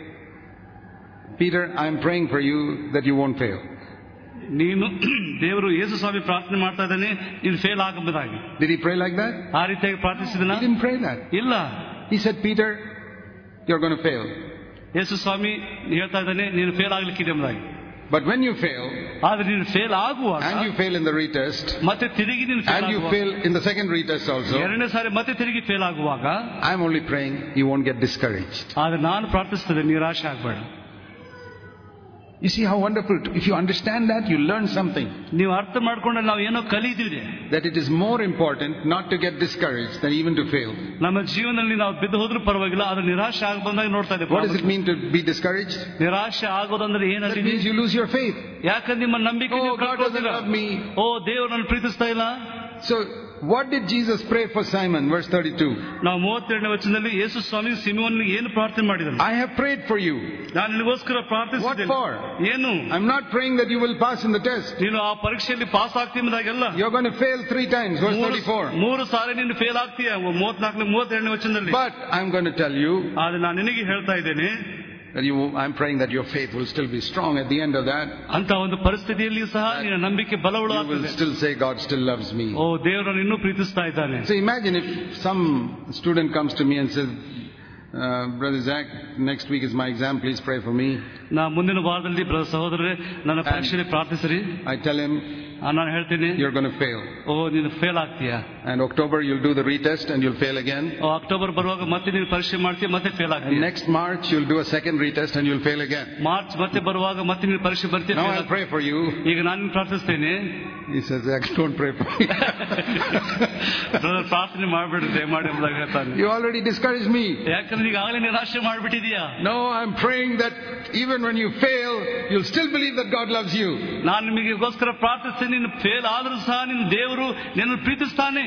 Peter, I'm praying for you that you won't fail? ನೀನು ದೇವರು ಯೇಸು ಸ್ವಾಮಿ ಪ್ರಾರ್ಥನೆ ಮಾಡ್ತಾ ಇದ್ದಾನೆ, ನೀನು ಫೇಲ್ ಆಗಬಹುದಾಗಿ. Did he pray like that? ಆ ರೀತಿಯಾಗಿ ಪ್ರಾರ್ಥಿಸಿದನ? He didn't pray that. ಇಲ್ಲ. He said, Peter, you're going to fail. ಯೇಸು ಸ್ವಾಮಿ ಹೇಳ್ತಾ ಇದ್ದಾನೆ, ನೀನು ಫೇಲ್ ಆಗ್ಲಿಕ್ಕಿದೆ ಎಂಬುದಾಗಿ. But when you fail, ಆದ್ರೆ ನೀನು ಫೇಲ್ ಆಗುವಾಗ, and you fail in the retest, ಮತ್ತೆ ತಿರುಗಿ ನೀನು and you fail in the second retest also, ಎರಡನೇ ಸಾರಿ ಮತ್ತೆ ತಿರುಗಿ ಫೇಲ್ ಆಗುವಾಗ, I'm only praying you won't get discouraged. ಆದ್ರೆ ನಾನು ಪ್ರಾರ್ಥಿಸ್ತೇನೆ, ನಿರಾಶೆ ಆಗಬೇಡ. You see how wonderful. If you understand that, you learn something. ನೀವು ಅರ್ಥ ಮಾಡ್ಕೊಂಡ್ರೆ ನಾವು ಏನೋ ಕಲಿತೀವಿ. That it is more important not to get discouraged than even to fail. ನಮ್ಮ ಜೀವನದಲ್ಲಿ ನಾವು ಬಿದ್ದು ಹೋದ್ರೂ ಪರವಾಗಿಲ್ಲ, ಆದ್ರೆ ನಿರಾಶೆ ಆಗ ಬಂದಾಗ ನೋಡ್ತಾ ಇದ್ದೇವೆ. What does it mean to be discouraged? ನಿರಾಶೆ ಆಗೋದಂದ್ರೆ ಏನಂದ್ರೆ, it means you lose your faith. ಯಾಕಂದ್ರೆ ನಿಮ್ಮ ನಂಬಿಕೆ Oh, God doesn't love me. ಓ, ದೇವರು ನನ್ನ ಪ್ರೀತಿಸ್ತಾ ಇಲ್ಲ. So what did Jesus pray for Simon? Verse thirty-two. ನಾವು ಮೂವತ್ತೆರಡನೇ ವಚನದಲ್ಲಿ ಯೇಸು ಸ್ವಾಮಿ ಸಿಮಿಯೋನಿಗೆ ಏನು ಪ್ರಾರ್ಥನೆ ಮಾಡಿದರು? I have prayed for you. ನಾನು ನಿನಗೋಸ್ಕರ ಪ್ರಾರ್ಥಿಸಿದ್ದೇನೆ. What for? ಏನು? I'm not praying that you will pass in the test. ನೀನು ಆ ಪರೀಕ್ಷೆಯಲ್ಲಿ ಪಾಸ್ ಆಗ್ತೀಯಲ್ಲ. You're going to fail three times. Verse thirty-four. ಮೂರು ಸಾರಿ ನೀನು ಫೇಲ್ ಆಗ್ತೀಯ. ಮೂವತ್ನಾಲ್ಕನೇ ಮೂವತ್ತೆರಡನೇ ವಚನದಲ್ಲಿ. But I'm going to tell you, ಆದ್ರೆ ನಾನು ನಿನಗೆ ಹೇಳ್ತಾ ಇದ್ದೇನೆ, that you, I'm praying that your faith will still be strong at the end of that. ಅಂತ ಒಂದು ಪರಿಸ್ಥಿತಿಯಲ್ಲಿ ಸಹ ನಿನ್ನ ನಂಬಿಕೆ ಬಲವುಳ್ಳಾಗುತ್ತದೆ. You will still say God still loves me. ಓ, ದೇವರು ನನ್ನನ್ನು ಇನ್ನೂ ಪ್ರೀತಿಸ್ತಾ ಇದ್ದಾನೆ. So imagine if some student comes to me and says, uh, Brother Zach, next week is my exam, please pray for me. ನಾ ಮುಂದಿನ ವಾರದಲ್ಲಿ ಬ್ರದರ್ ಸಹೋದರರೇ ನನ್ನ ಪರೀಕ್ಷೆಯಲ್ಲಿ ಪ್ರಾರ್ಥಿಸಿರಿ. I tell him, ನಾನು ಹೇಳ್ತೀನಿ, you're going to fail. ಓ, ನೀನು ಫೇಲ್ ಆಗ್ತೀಯ. And October you'll do the retest and you'll fail again. ಓ, ಅಕ್ಟೋಬರ್ ಬರುವಾಗ ಮತ್ತೆ ನೀನು ಪರೀಕ್ಷೆ ಮಾಡ್ತೀಯ, ಮತ್ತೆ ಫೇಲ್ ಆಗ್ತೀಯ. And next March you'll do a second retest and you'll fail again. March ಮತ್ತೆ ಬರುವಾಗ ಮತ್ತೆ ನೀನು ಪರೀಕ್ಷೆ ಬರ್ತೀಯ. Now I'll pray for you. ಈಗ ನಾನು ಪ್ರಾರ್ಥಿಸ್ತೇನೆ. He says, Zach, don't pray for me. Brother ಪ್ರಾರ್ಥನೆ ಮಾಡಬೇಡಿ ದಯಮಾಡಿ ಎಂಬುದಾಗಿ ಹೇಳ್ತಾನೆ. You already discouraged me. ಯಾಕಂದ್ರೆ ಈಗಾಗಲೇ ನಿರಾಶೆ ಮಾಡಿಬಿಟ್ಟಿದೀಯಾ. No, I'm praying that even when you fail, you'll still believe that God loves you. ನಾನು ನಿಮಗೆಗೋಸ್ಕರ ಪ್ರಾರ್ಥಿಸ್ತೇನೆ, ನೀನು ಫೇಲ್ ಆದ್ರೂ ಸಹ ನಿನ್ನ ದೇವರು ನಿನ್ನನ್ನು ಪ್ರೀತಿಸ್ತಾನೆ.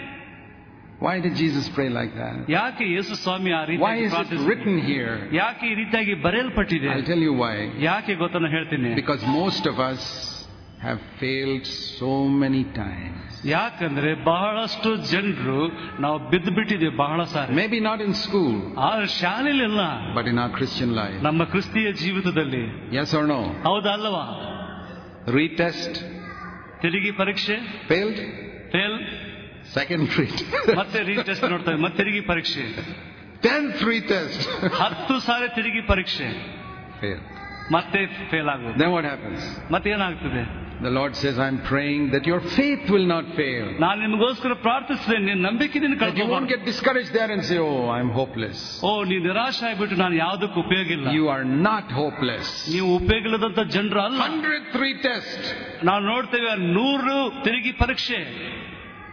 Why did Jesus pray like that? ಯಾಕೆ ಯೇಸು ಸ್ವಾಮಿ ಆ ರೀತಿ Why is it written here? ಯಾಕೆ ಈ ರೀತಿಯಾಗಿ ಬರೆಯಲ್ಪಟ್ಟಿದೆ? I'll tell you why. ಯಾಕೆ ಗೊತ್ತನ್ನು ಹೇಳ್ತೀನಿ. Because most of us have failed so many times. ಯಾಕಂದ್ರೆ ಬಹಳಷ್ಟು ಜನರು ನಾವು ಬಿದ್ದು ಬಿಟ್ಟಿದ್ದೇವೆ ಬಹಳ ಸಾರಿ. Maybe not in school, ಆದ್ರೆ ಶಾಲೆಯಲ್ಲಿ ಇಲ್ಲ, but in our Christian life. ನಮ್ಮ ಕ್ರಿಸ್ತಿಯ ಜೀವಿತದಲ್ಲಿ. Yes or no? ಹೌದಾ ಅಲ್ಲವಾ? Retest, ತಿರುಗಿ ಪರೀಕ್ಷೆ, failed, ಫೇಲ್, second retest, ಮತ್ತೆ ರೀಟೆಸ್ಟ್ ನೋಡ್ತಾರೆ, ಮತ್ತೆ ತಿರುಗಿ ಪರೀಕ್ಷೆ, tenth retest, ಹತ್ತು ಸಾರಿ ತಿರುಗಿ ಪರೀಕ್ಷೆ, fail, ಮತ್ತೆ ಫೇಲ್ ಆಗೋದು. Then what happens? ಮತ್ತೆ ಏನಾಗ್ತದೆ? The Lord says, I'm praying that your faith will not fail. ನಾನು ನಿಮಗೋಸ್ಕರ ಪ್ರಾರ್ಥಿಸ್ತೇನೆ, ನಿನ್ನ ನಂಬಿಕೆ ನೀನು That you won't get discouraged there and say, oh, I'm hopeless. ಓ, ನೀ ನಿರಾಶೆ ಆಗ್ಬಿಟ್ಟು ನಾನು ಯಾವುದಕ್ಕೂ ಉಪಯೋಗ ಇಲ್ಲ. You are not hopeless. ನೀವು ಉಪಯೋಗ ಇಲ್ಲದಂತ ಜನರು ಅಲ್ಲ. Hundred three test. ನಾವು ನೋಡ್ತೇವೆ ನೂರು ತಿರುಗಿ ಪರೀಕ್ಷೆ.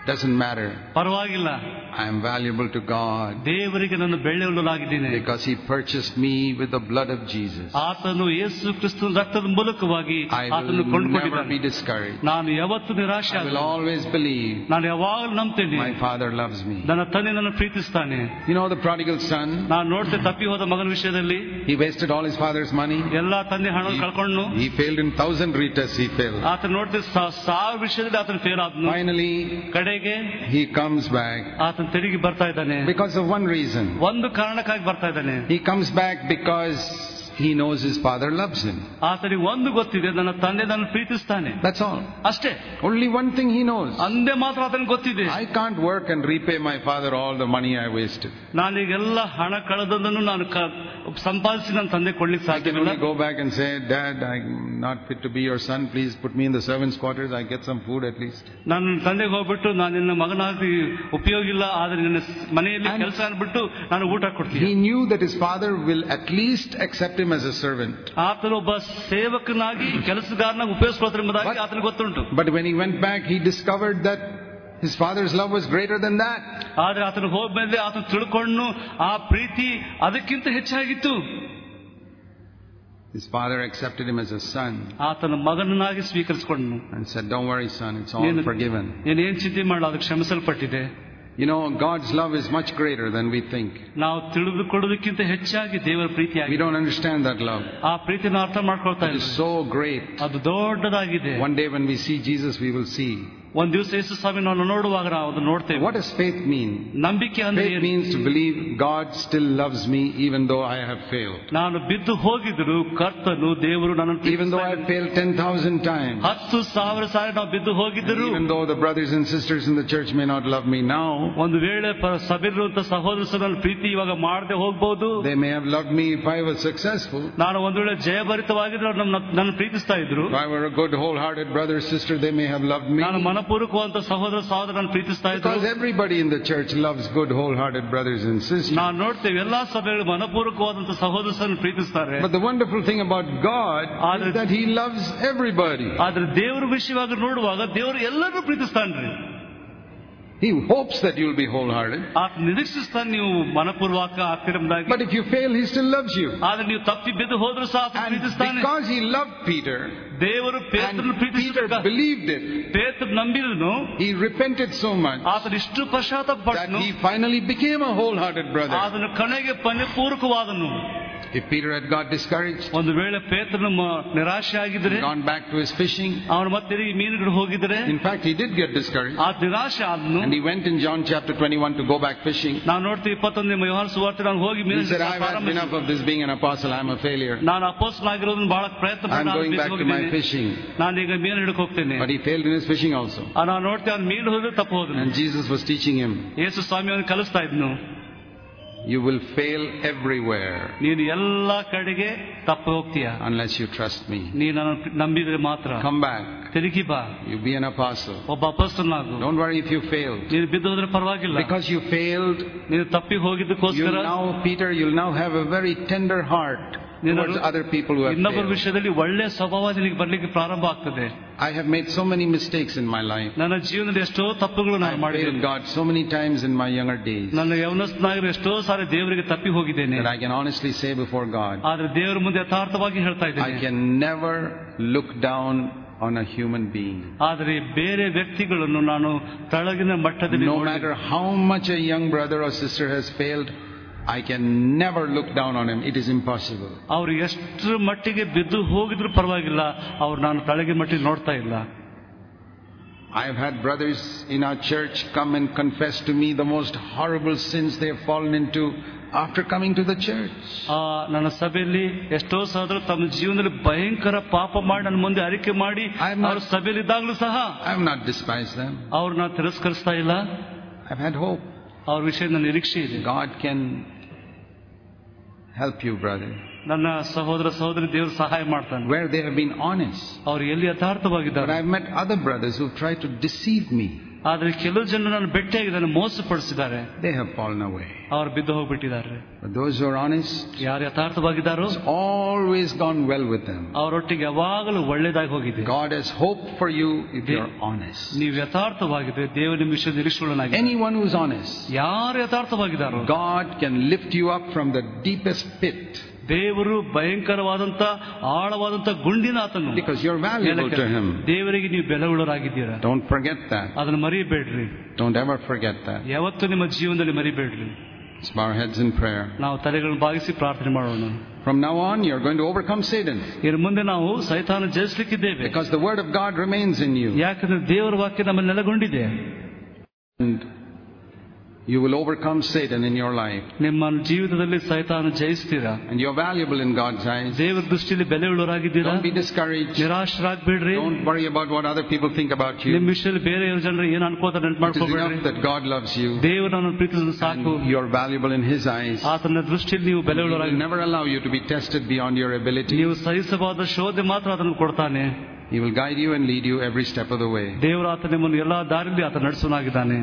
Doesn't matter. ಪರವಾಗಿಲ್ಲ. I am valuable to God. ದೇವರಿಗೆ ನಾನು ಬೆಲೆಯುಳ್ಳವನಾಗಿದ್ದೇನೆ. Because He purchased me with the blood of Jesus. ಆತನು ಯೇಸು ಕ್ರಿಸ್ತನ ರಕ್ತದ ಮೂಲಕವಾಗಿ ಆತನು ಕೊಂಡುಕೊಂಡಿದ್ದಾನೆ. I will never be discouraged. ನಾನು ಯಾವತ್ತೂ ನಿರಾಶೆ ಆಗಲ್ಲ. I will always believe. ನಾನು ಯಾವಾಗಲೂ ನಂಬ್ತೇನೆ. My Father loves me. ನನ್ನ ತಂದೆ ನನ್ನ ಪ್ರೀತಿಸ್ತಾನೆ. You know the prodigal son? ನಾನು ನೋಡ್ತೆ ತಪ್ಪಿ ಹೋದ ಮಗನ ವಿಷಯದಲ್ಲಿ. He wasted all his father's money. ಎಲ್ಲ ತಂದೆ ಹಣ ಕಳ್ಕೊಂಡು. He failed in thousand retests. He failed. ಆತನು ನೋಡ್ತೆ ಸಾವಿರ ವಿಷಯದಲ್ಲಿ ಆತನು ಫೇಲ್ ಆದನು. Finally, ಕಡೆಗೆ he comes back. ಆತನು ತಿರುಗಿ ಬರ್ತಾ ಇದ್ದಾನೆ. Because of one reason. ಒಂದು ಕಾರಣಕ್ಕಾಗಿ ಬರ್ತಾ ಇದ್ದಾನೆ. He comes back because he knows his father loves him. ಆತನಿಗೆ ಒಂದು ಗೊತ್ತಿದೆ, ನನ್ನ ತಂದೆ ನನ್ನ ಪ್ರೀತಿಸ್ತಾನೆ. That's all. ಅಷ್ಟೇ. Only one thing he knows. ಅಂದೇ ಮಾತ್ರ ಆತನಿಗೆ ಗೊತ್ತಿದೆ. I can't work and repay my father all the money I wasted. ನಾನೀಗೆಲ್ಲ ಹಣ ಕಳೆದದ್ದನ್ನು ನಾನು ಸಂಪಾದಿಸಿ ನನ್ನ ತಂದೆ ಕೊಡ್ಲಿಕ್ಕೆ ಸಾಧ್ಯವಿಲ್ಲ. I can only go back and say, Dad, I'm not fit to be your son. Please put me in the servants' quarters. I get some food at least. ನಾನು ತಂದೆಗೆ ಹೋಗ್ಬಿಟ್ಟು ನಾನು ನಿನ್ನ ಮಗನಾಗಿ ಉಪಯೋಗ ಇಲ್ಲ, ಆದ್ರೆ ನಿನ್ನ ಮನೆಯಲ್ಲಿ ಕೆಲಸ ಅನ್ಬಿಟ್ಟು ನಾನು ಊಟ ಕೊಡ್ತೀನಿ. He knew that his father will at least accept him as a servant. ಆತನು ಒಬ್ಬ ಸೇವಕನಾಗಿ ಕೆಲಸಗಾರನಾಗಿ ಉಪಯೋಗಿಸ್ಕೊಳ್ತಾರೆ ಎಂಬುದಾಗಿ ಆತನಿಗೆ ಗೊತ್ತುಂಟು. But when he went back, he discovered that his father's love was greater than that. ಆದ್ರೆ ಆತನು ಹೋದ್ಮೇಲೆ ಆತನು ತಿಳ್ಕೊಂಡು ಆ ಪ್ರೀತಿ ಅದಕ್ಕಿಂತ ಹೆಚ್ಚಾಗಿತ್ತು. His father accepted him as a son. ಆತನ ಮಗನನ್ನಾಗಿ ಸ್ವೀಕರಿಸಿಕೊಂಡನು. And said, don't worry son, it's all forgiven. ನೀನು ಏನು ಚಿಂತೆ ಮಾಡಲ್ಲ, ಅದು ಕ್ಷಮಿಸಲ್ಪಟ್ಟಿದೆ. You know, God's love is much greater than we think. ನಾವು ತಿಳಿದುಕೊಳ್ಳೋದಕ್ಕಿಂತ ಹೆಚ್ಚಾಗಿ ದೇವರ ಪ್ರೀತಿಯಾಗಿದೆ. We don't understand that love. ಆ ಪ್ರೀತಿಯನ್ನು ಅರ್ಥ ಮಾಡ್ಕೊಳ್ತಾ ಇಲ್ಲ. It is so great. ಅದು ದೊಡ್ಡದಾಗಿದೆ. One day when we see Jesus, we will see. ಒಂದು ದಿವಸ ಯೇಸು ಸ್ವಾಮಿ ನಾವು ನೋಡುವಾಗ ನಾವು ಅದನ್ನು ನೋಡ್ತೇವೆ. What does faith mean? ನಂಬಿಕೆ ಅಂದ್ರೆ faith means to believe God still loves me even though I have failed. ನಾನು ಬಿದ್ದು ಹೋಗಿದ್ರು ಕರ್ತನು ದೇವರು ನನ್ನನ್ನು even though I have failed ten thousand times. ಹತ್ತು ಸಾವಿರ ಸಾರಿ ನಾವು ಬಿದ್ದು ಹೋಗಿದ್ರು. even though the brothers and sisters in the church may not love me now. ಒಂದು ವೇಳೆ ಸಭೆಯಲ್ಲಿರುವಂತ ಸಹೋದರರು ನನ್ನ ಪ್ರೀತಿ ಇವಾಗ ಮಾಡದೆ ಹೋಗಬಹುದು. they may have loved me if I was successful. ನಾನು ಒಂದು ವೇಳೆ ಜಯಭರಿತವಾಗಿದ್ರೆ ಅವರು ನನ್ನ ಪ್ರೀತಿಸ್ತಾ ಇದ್ರು. if I were a good wholehearted brother or sister, they may have loved me. ಪೂರ್ವಕವಾದ ಸಹೋದರ ಸಹೋದರರನ್ನು ಪ್ರೀತಿಸ್ತಾ ಇದ್ರು. Because everybody in the church loves good wholehearted brothers and sisters. ನಾವು ನೋಡ್ತೇವೆ ಎಲ್ಲಾ ಸಭೆಗಳು ಮನಪೂರ್ವಕವಾದಂತ ಸಹೋದರರನ್ನು ಪ್ರೀತಿಸ್ತಾರೆ. But the wonderful thing about God is that He loves everybody. ಆದ್ರೆ ದೇವರ ವಿಷಯವಾಗಿ ನೋಡುವಾಗ ದೇವರು ಎಲ್ಲರನ್ನೂ ಪ್ರೀತಿಸ್ತಾನ್ರಿ. He hopes that you will be wholehearted. ಆತ ನಿರೀಕ್ಷಿಸ್ತಾನೆ ನೀವು ಮನಪೂರ್ವಕ ಆಗ್ತಿರಬಹುದಾಗಿ. But if you fail, He still loves you. ಆದ್ರೆ ನೀವು ತಪ್ಪಿ ಬಿದ್ದು ಹೋದ್ರೂ ಸಹ ಆತ ಪ್ರೀತಿಸ್ತಾನೆ. And because He loved Peter, ದೇವರು ಪೇತ್ರನನ್ನು ಪ್ರೀತಿಸಿದಾಗ Peter believed it. ಪೇತ್ರ ನಂಬಿದನು. He repented so much ಆತನು ಇಷ್ಟು ಪಶ್ಚಾತ್ತಾಪ ಪಟ್ಟನು that he finally became a wholehearted brother. ಆತನು ಕಣೆಗೆ ಪರಿಪೂರ್ಣವಾದನು. If Peter had got discouraged, ಒಂದು ವೇಳೆ ಪೇತ್ರನು ನಿರಾಶೆ ಆಗಿದ್ರೆ, gone back to his fishing, ಅವನು ಮತ್ತೆ ಮೀನುಗಳು ಹೋಗಿದ್ರೆ, in fact he did get discouraged. ಆ ನಿರಾಶೆ ಆದನು. And he went in John chapter twenty-one to go back fishing. ನಾನು ನೋಡ್ತೀವಿ ಇಪ್ಪತ್ತೊಂದನೇ ಯೋಹಾನ ಸುವಾರ್ತೆ ನಾನು ಹೋಗಿ ಮೀನು ಹಿಡಿಯಲು ಪ್ರಾರಂಭಿಸಿದೆ. He said, I've had enough of this being an apostle. I'm a failure. ನಾನು ಅಪೊಸ್ತಲನಾಗಿರೋದನ್ನ ಬಹಳ ಪ್ರಯತ್ನ ಮಾಡಿ I'm going back to my fishing. ನಾನು ಈಗ ಮೀನು ಹಿಡಿಯಕ್ಕೆ ಹೋಗ್ತೇನೆ. But he failed in his fishing also. ನಾನು ನೋಡ್ತೇವೆ ಅವನು ಮೀನು ಹಿಡಿದು ತಪ್ಪು ಹೋದನು. And Jesus was teaching him. ಯೇಸು ಸ್ವಾಮಿ ಅವನು ಕಲಿಸ್ತಾ ಇದ್ನು. You will fail everywhere. ನೀನು ಎಲ್ಲಾ ಕಡೆಗೆ ತಪ್ಪು ಹೋಗ್ತೀಯ. Unless you trust me. ನೀನು ನನ್ನನ್ನು ನಂಬಿದ್ರೆ ಮಾತ್ರ. Come back. ತಿರುಗಿ ಬಾ. You be an apostle. ಒಬ್ಬ ಅಪೊಸ್ತಲನಾಗು. Don't worry if you failed. ನೀನು ಬಿದ್ದು ಹೋದ್ರೆ ಪರವಾಗಿಲ್ಲ. Because you failed, ನೀನು ತಪ್ಪಿ ಹೋಗಿದ್ದಕ್ಕೋಸ್ಕರ now Peter, you'll now have a very tender heart towards other people who have failed. ಇನ್ನೊಬ್ಬರ ವಿಷಯದಲ್ಲಿ ಒಳ್ಳೆ ಸ್ವಭಾವ ನಿನಗೆ ಬರ್ಲಿಕ್ಕೆ ಪ್ರಾರಂಭ ಆಗ್ತದೆ. I have made so many mistakes in my life. ನನ್ನ ಜೀವನದಲ್ಲಿ ಎಷ್ಟೋ ತಪ್ಪುಗಳು ನಾನು ಮಾಡಿದ್ದೇನೆ. I failed God so many times in my younger days. ನನ್ನ ಯೌವನಸ್ಥನಾಗಿರೋ ಎಷ್ಟೋ ಸಾರಿ ದೇವರಿಗೆ ತಪ್ಪಿ ಹೋಗಿದ್ದೇನೆ. That I can honestly say before God, ಆದ್ರೆ ದೇವರ ಮುಂದೆ ಯಥಾರ್ಥವಾಗಿ ಹೇಳ್ತಾ ಇದ್ದೇನೆ, I can never look down on a human being. ಆದರೆ ಬೇರೆ ವ್ಯಕ್ತಿಗಳನ್ನು ನಾನು ತಳಗಿನ ಮಟ್ಟದಲ್ಲಿ, no matter how much a young brother or sister has failed, I can never look down on him. It is impossible. ಅವರು ಎಷ್ಟು ಮಟ್ಟಿಗೆ ಬಿದ್ದು ಹೋಗಿದ್ರು ಪರವಾಗಿಲ್ಲ, ಅವ್ರು ನಾನು ತಳಗಿನ ಮಟ್ಟಿಗೆ ನೋಡ್ತಾ ಇಲ್ಲ. I have had brothers in our church come and confess to me the most horrible sins they have fallen into after coming to the church. ನನ್ನ ಸಭೆಯಲ್ಲಿ ಎಷ್ಟೋ ಸಹೋದರರು ತಮ್ಮ ಜೀವನದಲ್ಲಿ ಭಯಂಕರ ಪಾಪ ಮಾಡಿ ನನ್ನ ಮುಂದೆ ಅರಿಕೆ ಮಾಡಿ ಅವರು ಸಭೆಯಲ್ಲಿ ಇದ್ದಾಗಲೂ ಸಹ I have not despised them. ಅವ್ರನ್ನ ತಿರಸ್ಕರಿಸ್ತಾ ಇಲ್ಲ. I have had hope. ಅವ್ರ ವಿಷಯದ ನಿರೀಕ್ಷೆ ಇದೆ. God can help you, brother. ನನ್ನ ಸಹೋದರ ಸಹೋದರಿ ದೇವರು ಸಹಾಯ ಮಾಡ್ತಾನೆ. Where they have been honest. ಅವರು ಎಲ್ಲಿ ಯಥಾರ್ಥವಾಗಿದ್ದಾರೆ. But I have met other brothers who try to deceive me. ಆದ್ರೆ ಕೆಲವು ಜನರು ನಾನು ಭೇಟಿಯಾಗಿ ನನ್ನ ಮೋಸಪಡಿಸಿದ್ದಾರೆ. They have fallen away. ಅವರು ಬಿದ್ದು ಹೋಗ್ಬಿಟ್ಟಿದ್ದಾರೆ. But those who are honest, ಯಾರು ಯಥಾರ್ಥವಾಗಿದ್ದಾರೋ it's always gone well with them. ಅವರೊಟ್ಟಿಗೆ ಯಾವಾಗಲೂ ಒಳ್ಳೆಯದಾಗಿ ಹೋಗಿದೆ. God has hope for you if you are honest. ನೀವು ಯಥಾರ್ಥವಾಗಿದ್ರೆ ದೇವರು ನಿಮ್ಮ ವಿಷಯ ನಿರೀಕ್ಷೆಯುಳ್ಳವನಾಗಿದ್ದಾನೆ. Anyone who is honest, ಯಾರು ಯಥಾರ್ಥವಾಗಿದ್ದಾರೋ God can lift you up from the deepest pit. ದೇವರು ಭಯಂಕರವಾದಂತ ಆಳವಾದಂತ ಗುಂಡಿನ ಆತನು. Because you're valuable to him. ದೇವರಿಗೆ ನೀವು ಬೆಲೆಯುಳ್ಳವರಾಗಿದ್ದೀರಾ. Don't forget that. ಅದನ್ನು ಮರಿಬೇಡ್ರಿ. Don't ever forget that. ಯಾವತ್ತೂ ನಿಮ್ಮ ಜೀವನದಲ್ಲಿ ಮರಿಬೇಡ್ರಿ. Let's bow our heads in prayer. ನಾವು ತಲೆಗಳನ್ನು ಬಾಗಿಸಿ ಪ್ರಾರ್ಥನೆ ಮಾಡೋಣ. From now on, you're going to overcome Satan. ಇನ್ನು ಮುಂದೆ ನಾವು ಸೈತಾನ ಜಯಿಸಲಿಕ್ಕಿದ್ದೇವೆ. Because the word of God remains in you. ಯಾಕಂದ್ರೆ ದೇವರ ವಾಕ್ಯ ನಮ್ಮಲ್ಲಿ ನೆಲೆಗೊಂಡಿದೆ. And you will overcome Satan in your life. ನಿಮ್ಮ ಜೀವಿತದಲ್ಲಿ ಸೈತಾನ ಜಯಿಸ್ತೀರಾ. And you're valuable in God's eyes. ದೇವರ ದೃಷ್ಟಿಯಲ್ಲಿ ಬೆಲೆಯುಳ್ಳವರಾಗಿದ್ದೀರಾ. Don't be discouraged. ನಿರಾಶರಾಗಬೇಡ್ರಿ. Don't worry about what other people think about you. ನಿಮ್ಮ ವಿಷಯದಲ್ಲಿ ಬೇರೆ ಜನರು ಏನು ಅನ್ಕೋತಾರೆ ನೆನಪು ಮಾಡ್ಕೋಬೇಡ್ರಿ. It is enough that God loves you. ದೇವರು ನನ್ನನ್ನು ಪ್ರೀತಿಸಿದ ಸಾಕು. You're valuable in His eyes. ಆತನ ದೃಷ್ಟಿಯಲ್ಲಿ ನೀವು ಬೆಲೆಯುಳ್ಳವರಾಗಿ. He will never allow you to be tested beyond your ability. ನೀವು ಸಹಿಸಬಹುದಾದ ಶೋಧನೆ ಮಾತ್ರ ಅದನ್ನು ಕೊಡ್ತಾನೆ. He will guide you and lead you every step of the way. ದೇವರು ಆತ ನಿಮ್ಮನ್ನು ಎಲ್ಲಾ ದಾರಿಯಲ್ಲಿ ಆತ ನಡೆಸುವನಾಗಿದ್ದಾನೆ.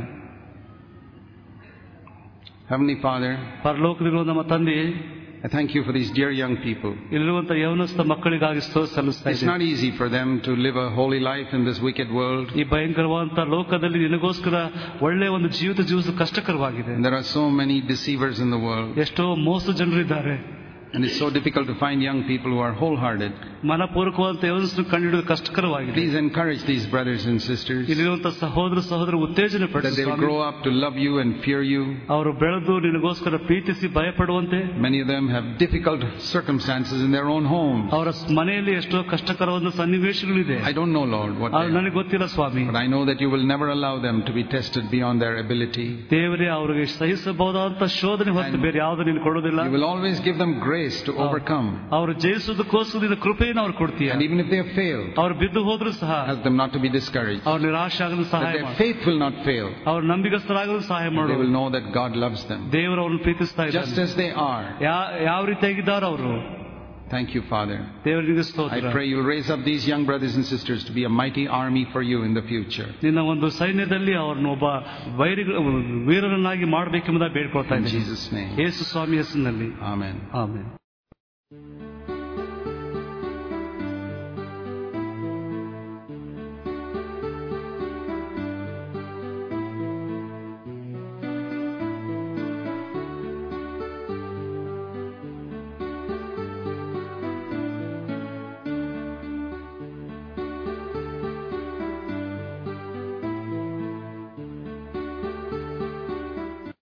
Heavenly Father, ಪರಲೋಕದಲ್ಲಿರುವ ನಮ್ಮ ತಂದೆ, I thank you for these dear young people. ಇಲ್ಲಿರುವಂತ ಯೌವನಸ್ಥ ಮಕ್ಕಳಿಗಾಗಿ ಸ್ತೋತ್ರ ಸಲ್ಲಿಸ್ತಾ ಇದ್ದೇನೆ. It's not easy for them to live a holy life in this wicked world. ಈ ಭಯಂಕರವಾದಂತ ಲೋಕದಲ್ಲಿ ನಿನಗೋಸ್ಕರ ಒಳ್ಳೆಯ ಒಂದು ಜೀವಿತ ಜೀವಿಸಲು ಕಷ್ಟಕರವಾಗಿದೆ. And there are so many deceivers in the world. ಎಷ್ಟೋ ಮೋಸ ಜನರಿದ್ದಾರೆ. And it's so difficult to find young people who are wholehearted. ಮನಪೂರ್ವಕವಾದಂತ ಯೌವನಸ್ಥರನ್ನು ಕಂಡುಹಿಡಿಯುವುದು ಕಷ್ಟಕರವಾಗಿದೆ. Please encourage these brothers and sisters. ಇಲ್ಲಿರುವಂತ ಸಹೋದರ ಸಹೋದರ ಉತ್ತೇಜನ ಪಡಿಸಿ. That they will grow up to love you and fear you. ಅವರು ಬೆಳೆದು ನಿನಗೋಸ್ಕರ ಪ್ರೀತಿಸಿ ಭಯಪಡುವಂತೆ. Many of them have difficult circumstances in their own homes. ಅವರ ಮನೆಯಲ್ಲಿ ಎಷ್ಟೋ ಕಷ್ಟಕರವಾದ ಸನ್ನಿವೇಶಗಳಿದೆ. I don't know, Lord, what they are. ನನಗೆ ಗೊತ್ತಿಲ್ಲ ಸ್ವಾಮಿ. But I know that you will never allow them to be tested beyond their ability. ದೇವರೇ ಅವರಿಗೆ ಸಹಿಸಬಹುದಾದಂತ ಶೋಧನೆ ಹೊತ್ತು ಬೇರೆ ಯಾವುದು ನೀನು ಕೊಡೋದಿಲ್ಲ. You will always give them grace to overcome. ಅವರು ಜಯಿಸುವುದಕ್ಕೋಸ್ಕರ ಕೃಪೆಯನ್ನು ಅವರು ಕೊಡ್ತೀಯ. And even if they have failed, ಅವರು ಬಿದ್ದು ಹೋದರೂ ಸಹ help them not to be discouraged. ಅವರು ನಿರಾಶೆ ಆಗಲು ಸಹಾಯ ಮಾಡು. Their faith will not fail. ಅವರು ನಂಬಿಗಸ್ತರಾಗಲು ಸಹಾಯ ಮಾಡು. They will know that God loves them. ದೇವರು ಅವರನ್ನು ಪ್ರೀತಿಸ್ತಾ ಇದ್ದಾನೆ. Just as they are. ಯಾವ ರೀತಿಯಾಗಿದ್ದಾರೆ ಅವರು. Thank you, Father. ದೇವರಿಗೆ ಸ್ತೋತ್ರ. I pray you'll raise up these young brothers and sisters to be a mighty army for you in the future. ನಿನ್ನ ಒಂದು ಸೈನ್ಯದಲ್ಲಿ ಅವರನ್ನು ಒಬ್ಬ ವೀರರನ್ನಾಗಿ ಮಾಡಬೇಕೆಂಬುದಾಗಿ ಬೇಡ್ಕೊಳ್ತಾ ಇದ್ದೇನೆ. In Jesus' name. ಯೇಸು ಸ್ವಾಮಿ ಹೆಸರಿನಲ್ಲಿ. Amen. ಆಮೆನ್.